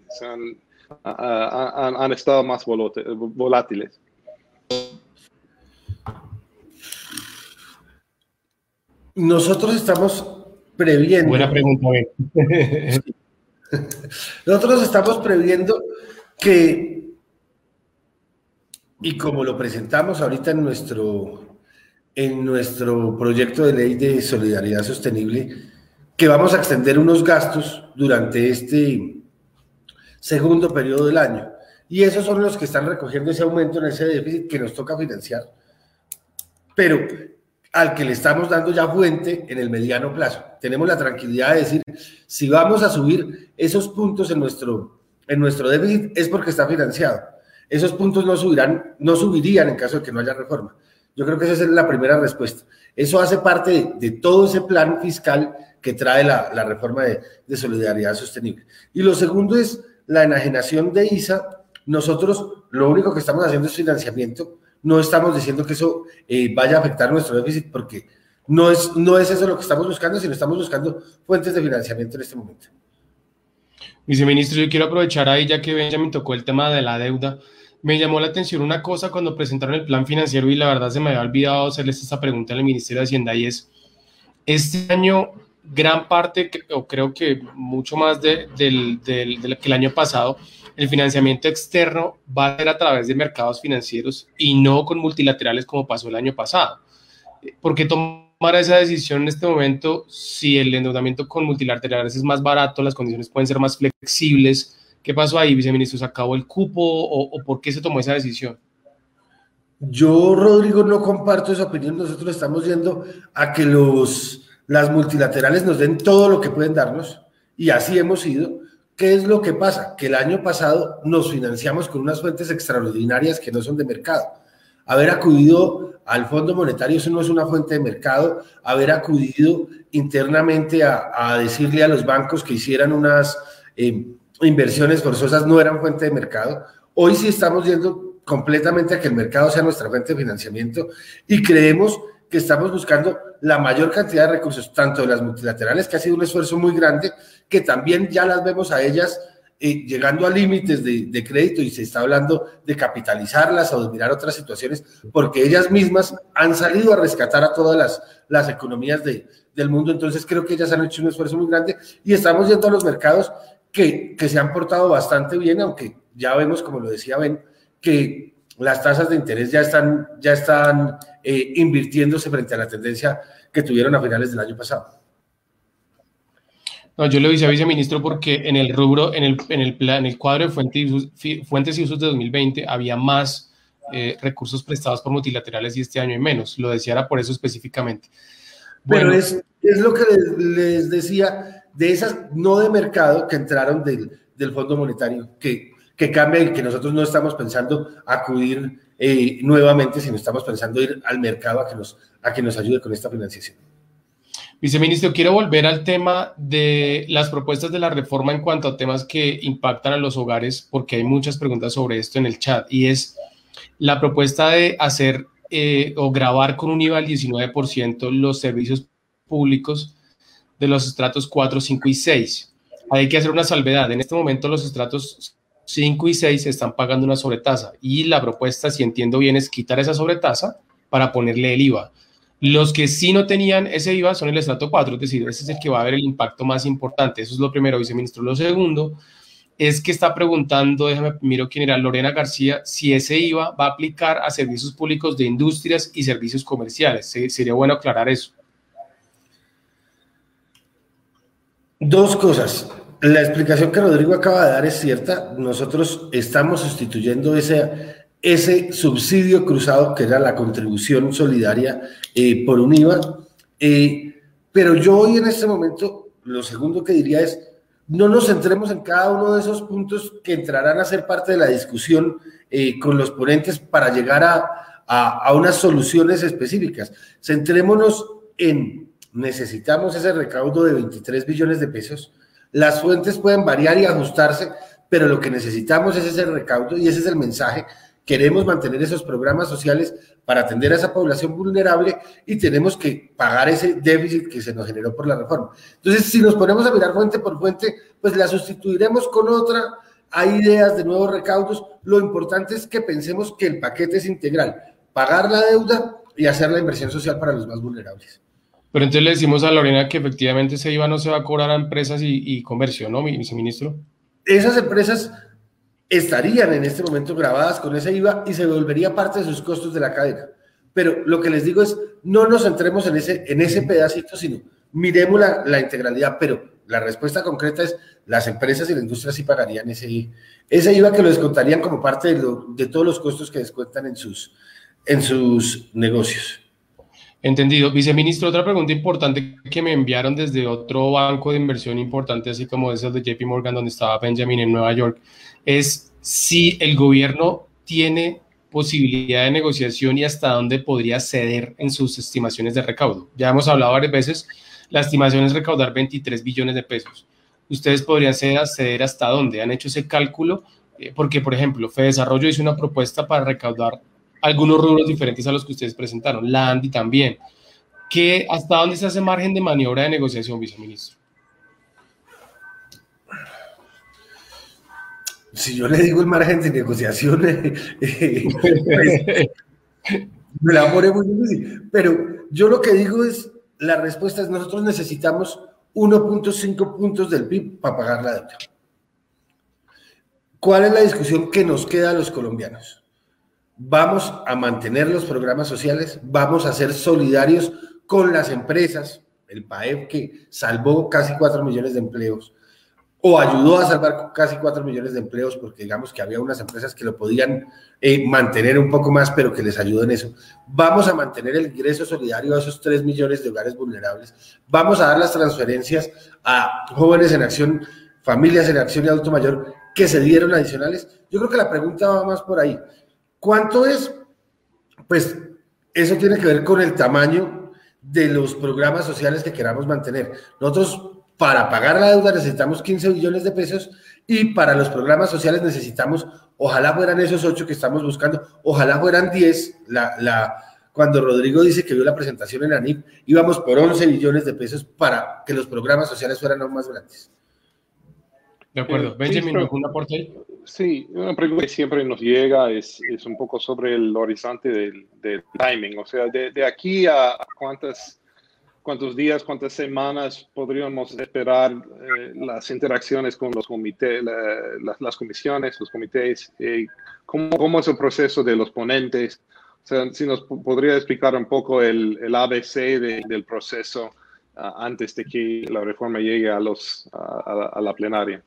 han estado más volátiles. Nosotros estamos previendo. Buena pregunta, Sí. Nosotros estamos previendo que, y como lo presentamos ahorita en nuestro proyecto de ley de solidaridad sostenible, que vamos a extender unos gastos durante este segundo periodo del año. Y esos son los que están recogiendo ese aumento en ese déficit que nos toca financiar, pero al que le estamos dando ya fuente en el mediano plazo. Tenemos la tranquilidad de decir, si vamos a subir esos puntos en nuestro déficit, es porque está financiado. Esos puntos no subirían en caso de que no haya reforma. Yo creo que esa es la primera respuesta. Eso hace parte de todo ese plan fiscal que trae la reforma de solidaridad sostenible. Y lo segundo es la enajenación de ISA. Nosotros lo único que estamos haciendo es financiamiento. No estamos diciendo que eso vaya a afectar nuestro déficit, porque no es eso lo que estamos buscando, sino estamos buscando fuentes de financiamiento en este momento. Viceministro, yo quiero aprovechar ahí, ya que Benjamin tocó el tema de la deuda. Me llamó la atención una cosa cuando presentaron el plan financiero, y la verdad se me había olvidado hacerles esta pregunta al Ministerio de Hacienda, y es, este año gran parte, o creo que mucho más que el año pasado, el financiamiento externo va a ser a través de mercados financieros y no con multilaterales como pasó el año pasado. ¿Por qué tomar esa decisión en este momento si el endeudamiento con multilaterales es más barato, las condiciones pueden ser más flexibles? ¿Qué pasó ahí, viceministro? ¿Se acabó el cupo o por qué se tomó esa decisión? Yo, Rodrigo, no comparto esa opinión. Nosotros estamos yendo a que las multilaterales nos den todo lo que pueden darnos, y así hemos ido. ¿Qué es lo que pasa? Que el año pasado nos financiamos con unas fuentes extraordinarias que no son de mercado. Haber acudido al Fondo Monetario, eso no es una fuente de mercado. Haber acudido internamente a decirle a los bancos que hicieran unas inversiones forzosas no eran fuente de mercado. Hoy sí estamos yendo completamente a que el mercado sea nuestra fuente de financiamiento, y creemos que estamos buscando la mayor cantidad de recursos, tanto de las multilaterales, que ha sido un esfuerzo muy grande, que también ya las vemos a ellas llegando a límites de crédito, y se está hablando de capitalizarlas o de mirar otras situaciones, porque ellas mismas han salido a rescatar a todas las economías del mundo. Entonces creo que ellas han hecho un esfuerzo muy grande, y estamos yendo a los mercados que se han portado bastante bien, aunque ya vemos, como lo decía Ben, que las tasas de interés ya están invirtiéndose frente a la tendencia que tuvieron a finales del año pasado. No, yo lo hice a viceministro porque en el rubro, en el cuadro de fuentes y usos de 2020 había más recursos prestados por multilaterales, y este año hay menos. Lo decía era por eso específicamente. Bueno, pero es lo que les decía, de esas no de mercado que entraron del Fondo Monetario, que cambia, y que nosotros no estamos pensando acudir nuevamente, sino estamos pensando ir al mercado a que nos ayude con esta financiación. Viceministro, quiero volver al tema de las propuestas de la reforma en cuanto a temas que impactan a los hogares, porque hay muchas preguntas sobre esto en el chat, y es la propuesta de hacer o gravar con un IVA al 19% los servicios públicos de los estratos 4, 5 y 6. Hay que hacer una salvedad. En este momento los estratos 5 y 6 están pagando una sobretasa, y la propuesta, si entiendo bien, es quitar esa sobretasa para ponerle el IVA. Los que sí no tenían ese IVA son el estrato 4, es decir, ese es el que va a haber el impacto más importante. Eso es lo primero, viceministro. Lo segundo es que está preguntando, miro quién era, Lorena García, si ese IVA va a aplicar a servicios públicos de industrias y servicios comerciales. Sería bueno aclarar eso. Dos cosas. La explicación que Rodrigo acaba de dar es cierta. Nosotros estamos sustituyendo ese subsidio cruzado, que era la contribución solidaria, por un IVA. Pero yo hoy en este momento lo segundo que diría es, no nos centremos en cada uno de esos puntos que entrarán a ser parte de la discusión con los ponentes para llegar a unas soluciones específicas. Centrémonos en, necesitamos ese recaudo de 23 billones de pesos, las fuentes pueden variar y ajustarse, pero lo que necesitamos es ese recaudo y ese es el mensaje. Queremos mantener esos programas sociales para atender a esa población vulnerable y tenemos que pagar ese déficit que se nos generó por la reforma. Entonces, si nos ponemos a mirar fuente por fuente, pues la sustituiremos con otra, hay ideas de nuevos recaudos, lo importante es que pensemos que el paquete es integral, pagar la deuda y hacer la inversión social para los más vulnerables. Pero entonces le decimos a Lorena que efectivamente ese IVA no se va a cobrar a empresas y comercio, ¿no, viceministro? Esas empresas estarían en este momento grabadas con ese IVA y se volvería parte de sus costos de la cadena. Pero lo que les digo es, no nos centremos en ese pedacito, sino miremos la integralidad. Pero la respuesta concreta es, las empresas y la industria sí pagarían ese IVA que lo descontarían como parte de todos los costos que descuentan en sus negocios. Entendido. Viceministro, otra pregunta importante que me enviaron desde otro banco de inversión importante, así como esos de JP Morgan, donde estaba Benjamin en Nueva York, es si el gobierno tiene posibilidad de negociación y hasta dónde podría ceder en sus estimaciones de recaudo. Ya hemos hablado varias veces, la estimación es recaudar 23 billones de pesos. ¿Ustedes podrían ceder hasta dónde? ¿Han hecho ese cálculo? Porque, por ejemplo, Fedesarrollo hizo una propuesta para recaudar algunos rubros diferentes a los que ustedes presentaron, la ANDI también. ¿Hasta dónde se hace margen de maniobra de negociación, viceministro? Si yo le digo el margen de negociación, pues, me la pone muy difícil. Pero yo lo que digo es, la respuesta es, nosotros necesitamos 1.5 puntos del PIB para pagar la deuda. ¿Cuál es la discusión que nos queda a los colombianos? Vamos a mantener los programas sociales, vamos a ser solidarios con las empresas, el PAEP que salvó casi 4 millones de empleos, o ayudó a salvar casi 4 millones de empleos, porque digamos que había unas empresas que lo podían mantener un poco más, pero que les ayudó en eso. Vamos a mantener el ingreso solidario a esos 3 millones de hogares vulnerables, vamos a dar las transferencias a jóvenes en acción, familias en acción y adulto mayor que se dieron adicionales. Yo creo que la pregunta va más por ahí. ¿Cuánto es? Pues eso tiene que ver con el tamaño de los programas sociales que queramos mantener. Nosotros, para pagar la deuda, necesitamos 15 billones de pesos y para los programas sociales necesitamos, ojalá fueran esos 8 que estamos buscando, ojalá fueran 10. Cuando Rodrigo dice que vio la presentación en ANIF, íbamos por 11 billones de pesos para que los programas sociales fueran aún más grandes. De acuerdo. Benjamin, ¿algún aporte ahí? Sí, una pregunta que siempre nos llega es un poco sobre el horizonte del timing, o sea, de aquí a cuántos días, cuántas semanas podríamos esperar las interacciones con los comités, las comisiones, los comités, cómo es el proceso de los ponentes, o sea, si nos podría explicar un poco el ABC del proceso antes de que la reforma llegue a la plenaria.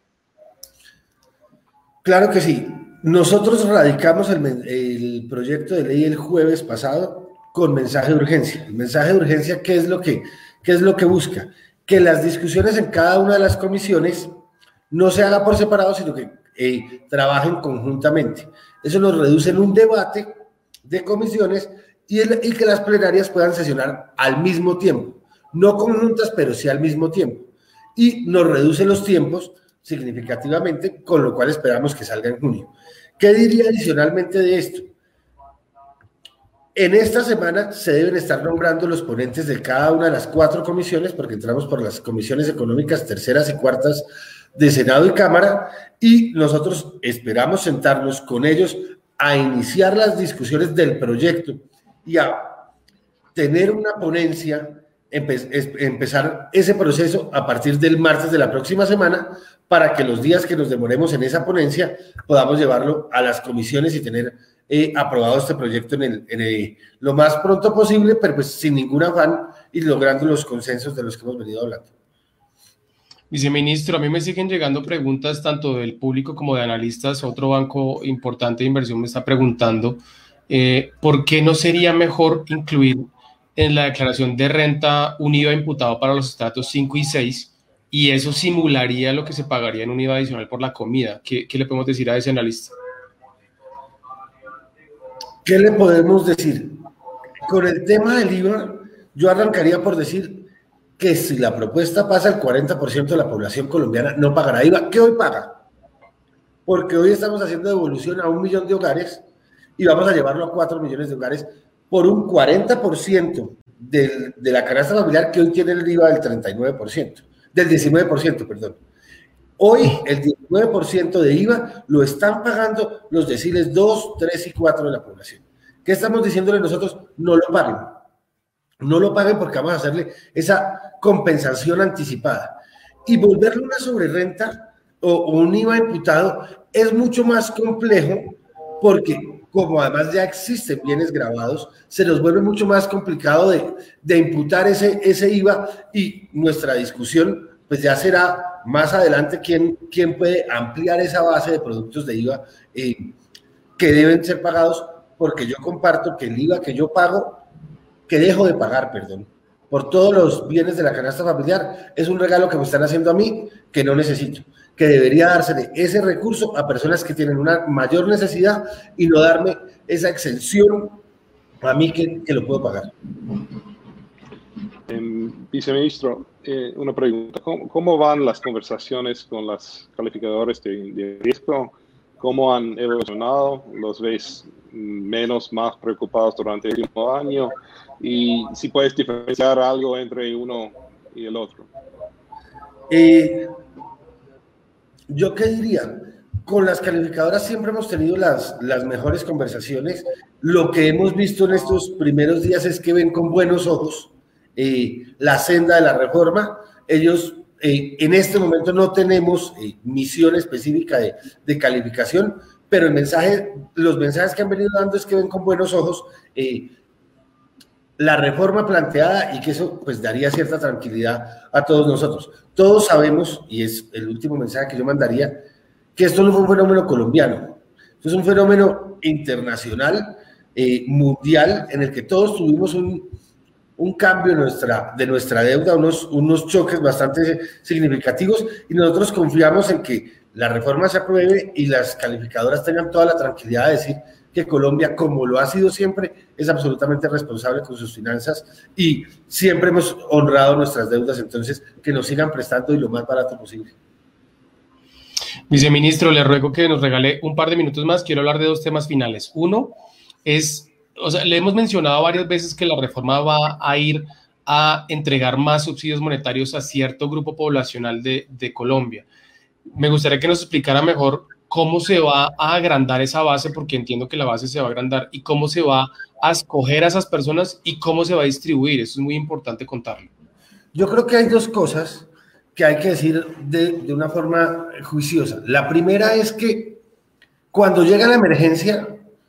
Claro que sí. Nosotros radicamos el proyecto de ley el jueves pasado con mensaje de urgencia. El mensaje de urgencia, ¿qué es lo que busca? Que las discusiones en cada una de las comisiones no se haga por separado, sino que trabajen conjuntamente. Eso nos reduce en un debate de comisiones y que las plenarias puedan sesionar al mismo tiempo. No conjuntas, pero sí al mismo tiempo. Y nos reduce los tiempos significativamente, con lo cual esperamos que salga en junio. ¿Qué diría adicionalmente de esto? En esta semana se deben estar nombrando los ponentes de cada una de las 4 comisiones, porque entramos por las comisiones económicas terceras y cuartas de Senado y Cámara, y nosotros esperamos sentarnos con ellos a iniciar las discusiones del proyecto y a tener una ponencia, empezar ese proceso a partir del martes de la próxima semana, para que los días que nos demoremos en esa ponencia podamos llevarlo a las comisiones y tener aprobado este proyecto lo más pronto posible, pero pues sin ningún afán y logrando los consensos de los que hemos venido hablando. Viceministro, a mí me siguen llegando preguntas tanto del público como de analistas. Otro banco importante de inversión me está preguntando ¿por qué no sería mejor incluir en la declaración de renta un IVA imputado para los estratos 5 y 6 y eso simularía lo que se pagaría en un IVA adicional por la comida. ¿Qué le podemos decir a ese analista? ¿Qué le podemos decir? Con el tema del IVA, yo arrancaría por decir que si la propuesta pasa, el 40% de la población colombiana no pagará IVA, que hoy paga. Porque hoy estamos haciendo devolución a 1 millón de hogares y vamos a llevarlo a 4 millones de hogares por un 40% de la canasta familiar que hoy tiene el IVA del 39%, del 19%, perdón. Hoy el 19% de IVA lo están pagando los deciles 2, 3 y 4 de la población. ¿Qué estamos diciéndole nosotros? No lo paguen. No lo paguen porque vamos a hacerle esa compensación anticipada. Y volverle una sobrerrenta o un IVA imputado es mucho más complejo porque como además ya existen bienes grabados, se nos vuelve mucho más complicado de imputar ese IVA, y nuestra discusión pues ya será más adelante quién puede ampliar esa base de productos de IVA que deben ser pagados, porque yo comparto que el IVA que yo pago, que dejo de pagar, perdón, por todos los bienes de la canasta familiar, es un regalo que me están haciendo a mí que no necesito, que debería dársele ese recurso a personas que tienen una mayor necesidad y no darme esa exención a mí que lo puedo pagar. Viceministro, una pregunta. ¿Cómo van las conversaciones con las calificadoras de riesgo? ¿Cómo han evolucionado? ¿Los ves menos, más preocupados durante el último año? Y si puedes diferenciar algo entre uno y el otro. ¿Yo qué diría? Con las calificadoras siempre hemos tenido las mejores conversaciones. Lo que hemos visto en estos primeros días es que ven con buenos ojos la senda de la reforma. Ellos en este momento no tenemos misión específica de calificación, pero los mensajes que han venido dando es que ven con buenos ojos la reforma planteada, y que eso pues daría cierta tranquilidad a todos nosotros. Todos sabemos, y es el último mensaje que yo mandaría, que esto no fue un fenómeno colombiano, esto es un fenómeno internacional, mundial, en el que todos tuvimos un cambio de nuestra deuda, unos choques bastante significativos, y nosotros confiamos en que la reforma se apruebe y las calificadoras tengan toda la tranquilidad de decir que Colombia, como lo ha sido siempre, es absolutamente responsable con sus finanzas y siempre hemos honrado nuestras deudas. Entonces, que nos sigan prestando y lo más barato posible. Viceministro, le ruego que nos regale un par de minutos más. Quiero hablar de dos temas finales. Uno es, le hemos mencionado varias veces que la reforma va a ir a entregar más subsidios monetarios a cierto grupo poblacional de Colombia. Me gustaría que nos explicara mejor cómo se va a agrandar esa base, porque entiendo que la base se va a agrandar, y cómo se va a escoger a esas personas y cómo se va a distribuir. Eso es muy importante contarlo. Yo creo que hay dos cosas que hay que decir de una forma juiciosa. La primera es que cuando llega la emergencia,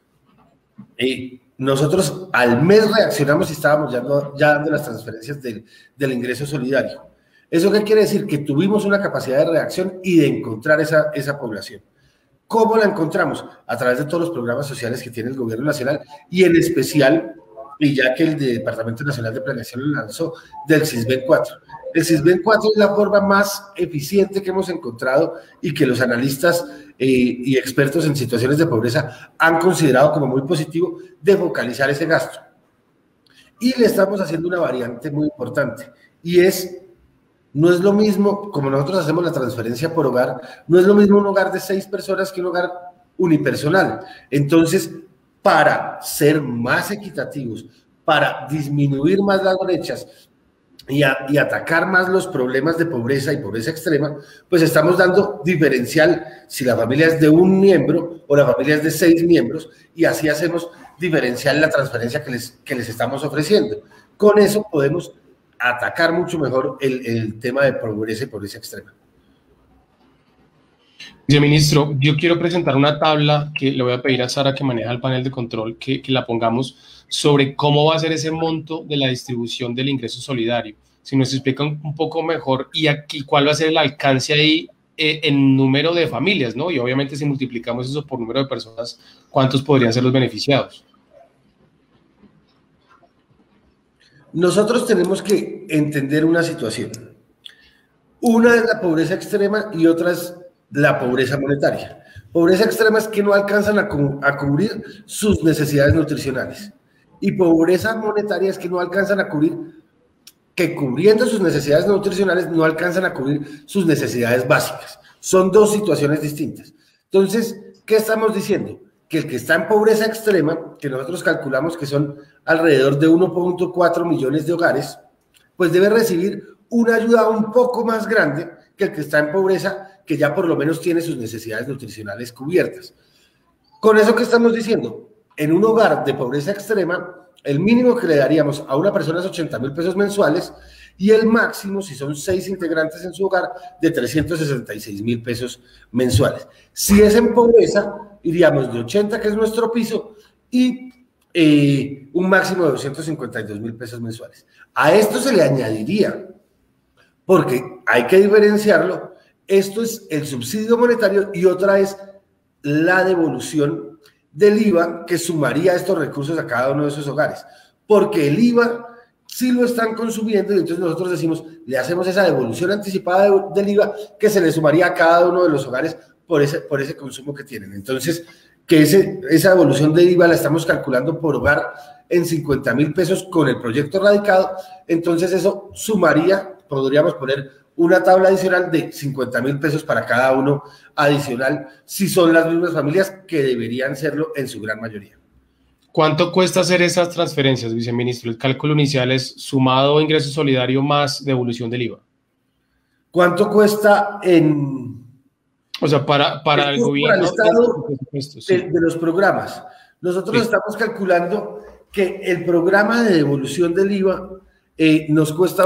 nosotros al mes reaccionamos y estábamos ya dando las transferencias del ingreso solidario. ¿Eso qué quiere decir? Que tuvimos una capacidad de reacción y de encontrar esa población. ¿Cómo la encontramos? A través de todos los programas sociales que tiene el gobierno nacional, y en especial, y ya que el Departamento Nacional de Planeación lo lanzó, del SISBEN 4. El SISBEN 4 es la forma más eficiente que hemos encontrado y que los analistas y expertos en situaciones de pobreza han considerado como muy positivo, de focalizar ese gasto. Y le estamos haciendo una variante muy importante, y no es lo mismo, como nosotros hacemos la transferencia por hogar, no es lo mismo un hogar de 6 personas que un hogar unipersonal. Entonces, para ser más equitativos, para disminuir más las brechas y atacar más los problemas de pobreza y pobreza extrema, pues estamos dando diferencial si la familia es de 1 miembro o la familia es de 6 miembros, y así hacemos diferencial la transferencia que les estamos ofreciendo. Con eso podemos atacar mucho mejor el tema de pobreza y pobreza extrema. Viceministro, yo quiero presentar una tabla que le voy a pedir a Sara, que maneja el panel de control, que la pongamos sobre cómo va a ser ese monto de la distribución del ingreso solidario. Si nos explican un poco mejor y aquí cuál va a ser el alcance ahí en número de familias, ¿no? Y obviamente si multiplicamos eso por número de personas, ¿cuántos podrían ser los beneficiados? Nosotros tenemos que entender una situación. Una es la pobreza extrema y otra es la pobreza monetaria. Pobreza extrema es que no alcanzan a cubrir sus necesidades nutricionales. Y pobreza monetaria es que no alcanzan a cubrir, que cubriendo sus necesidades nutricionales no alcanzan a cubrir sus necesidades básicas. Son dos situaciones distintas. Entonces, ¿qué estamos diciendo? Que el que está en pobreza extrema, que nosotros calculamos que son alrededor de 1.4 millones de hogares, pues debe recibir una ayuda un poco más grande que el que está en pobreza, que ya por lo menos tiene sus necesidades nutricionales cubiertas. Con eso que estamos diciendo, en un hogar de pobreza extrema, el mínimo que le daríamos a una persona es 80.000 pesos mensuales y el máximo, si son 6 integrantes en su hogar, de 366.000 pesos mensuales. Si es en pobreza, iríamos de 80, que es nuestro piso, y un máximo de 252.000 pesos mensuales. A esto se le añadiría, porque hay que diferenciarlo, esto es el subsidio monetario y otra es la devolución del IVA que sumaría estos recursos a cada uno de esos hogares, porque el IVA sí lo están consumiendo y entonces nosotros decimos, le hacemos esa devolución anticipada del IVA que se le sumaría a cada uno de los hogares por ese consumo que tienen. Entonces, que esa devolución del IVA la estamos calculando por hogar en 50.000 pesos con el proyecto radicado, entonces eso sumaría, podríamos poner una tabla adicional de 50.000 pesos para cada uno adicional, si son las mismas familias que deberían serlo en su gran mayoría. ¿Cuánto cuesta hacer esas transferencias, viceministro? El cálculo inicial es sumado ingreso solidario más devolución del IVA. ¿Cuánto cuesta en... O sea, para el gobierno... Para el Estado de los programas. Nosotros estamos calculando que el programa de devolución del IVA nos cuesta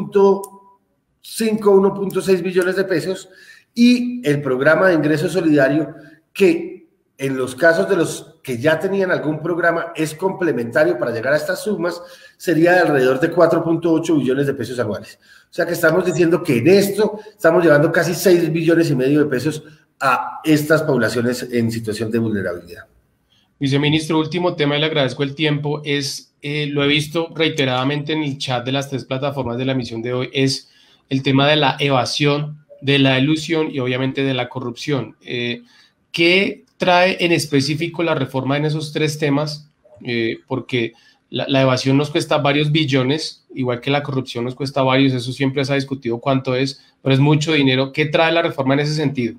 1.6 billones de pesos y el programa de ingreso solidario, que en los casos de los que ya tenían algún programa es complementario para llegar a estas sumas, sería de alrededor de 4.8 billones de pesos anuales. O sea que estamos diciendo que en esto estamos llevando casi 6 billones y medio de pesos a estas poblaciones en situación de vulnerabilidad. Viceministro, último tema y le agradezco el tiempo, es, lo he visto reiteradamente en el chat de las 3 plataformas de la emisión de hoy, es el tema de la evasión, de la elusión y obviamente de la corrupción. ¿Qué trae en específico la reforma en esos 3 temas? Porque la evasión nos cuesta varios billones, igual que la corrupción nos cuesta varios, eso siempre se ha discutido cuánto es, pero es mucho dinero. ¿Qué trae la reforma en ese sentido?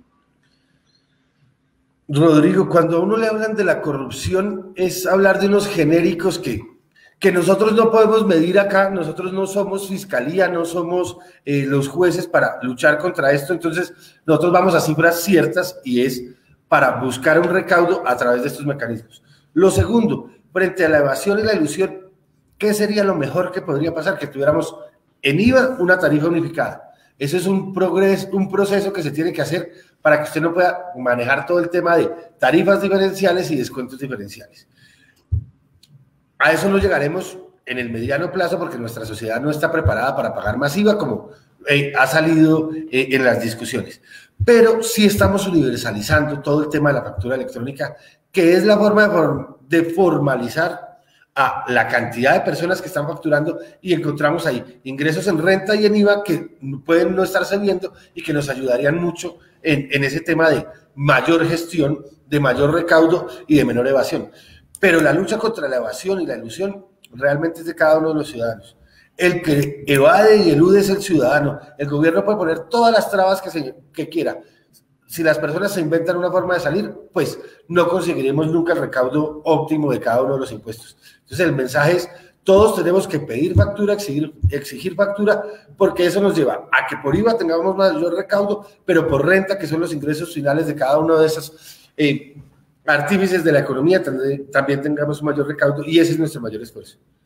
Rodrigo, cuando a uno le hablan de la corrupción es hablar de unos genéricos que nosotros no podemos medir acá, nosotros no somos fiscalía, no somos los jueces para luchar contra esto, entonces nosotros vamos a cifras ciertas y es para buscar un recaudo a través de estos mecanismos. Lo segundo, frente a la evasión y la elusión, ¿qué sería lo mejor que podría pasar? Que tuviéramos en IVA una tarifa unificada. Eso es un proceso que se tiene que hacer para que usted no pueda manejar todo el tema de tarifas diferenciales y descuentos diferenciales. A eso no llegaremos en el mediano plazo porque nuestra sociedad no está preparada para pagar más IVA como ha salido en las discusiones. Pero sí estamos universalizando todo el tema de la factura electrónica, que es la forma de formalizar a la cantidad de personas que están facturando y encontramos ahí ingresos en renta y en IVA que pueden no estarse viendo y que nos ayudarían mucho en ese tema de mayor gestión, de mayor recaudo y de menor evasión. Pero la lucha contra la evasión y la elusión realmente es de cada uno de los ciudadanos. El que evade y elude es el ciudadano. El gobierno puede poner todas las trabas que quiera. Si las personas se inventan una forma de salir, pues no conseguiremos nunca el recaudo óptimo de cada uno de los impuestos. Entonces el mensaje es, todos tenemos que pedir factura, exigir factura, porque eso nos lleva a que por IVA tengamos mayor recaudo, pero por renta, que son los ingresos finales de cada uno de esos artífices de la economía, también tengamos un mayor recaudo y ese es nuestro mayor esfuerzo.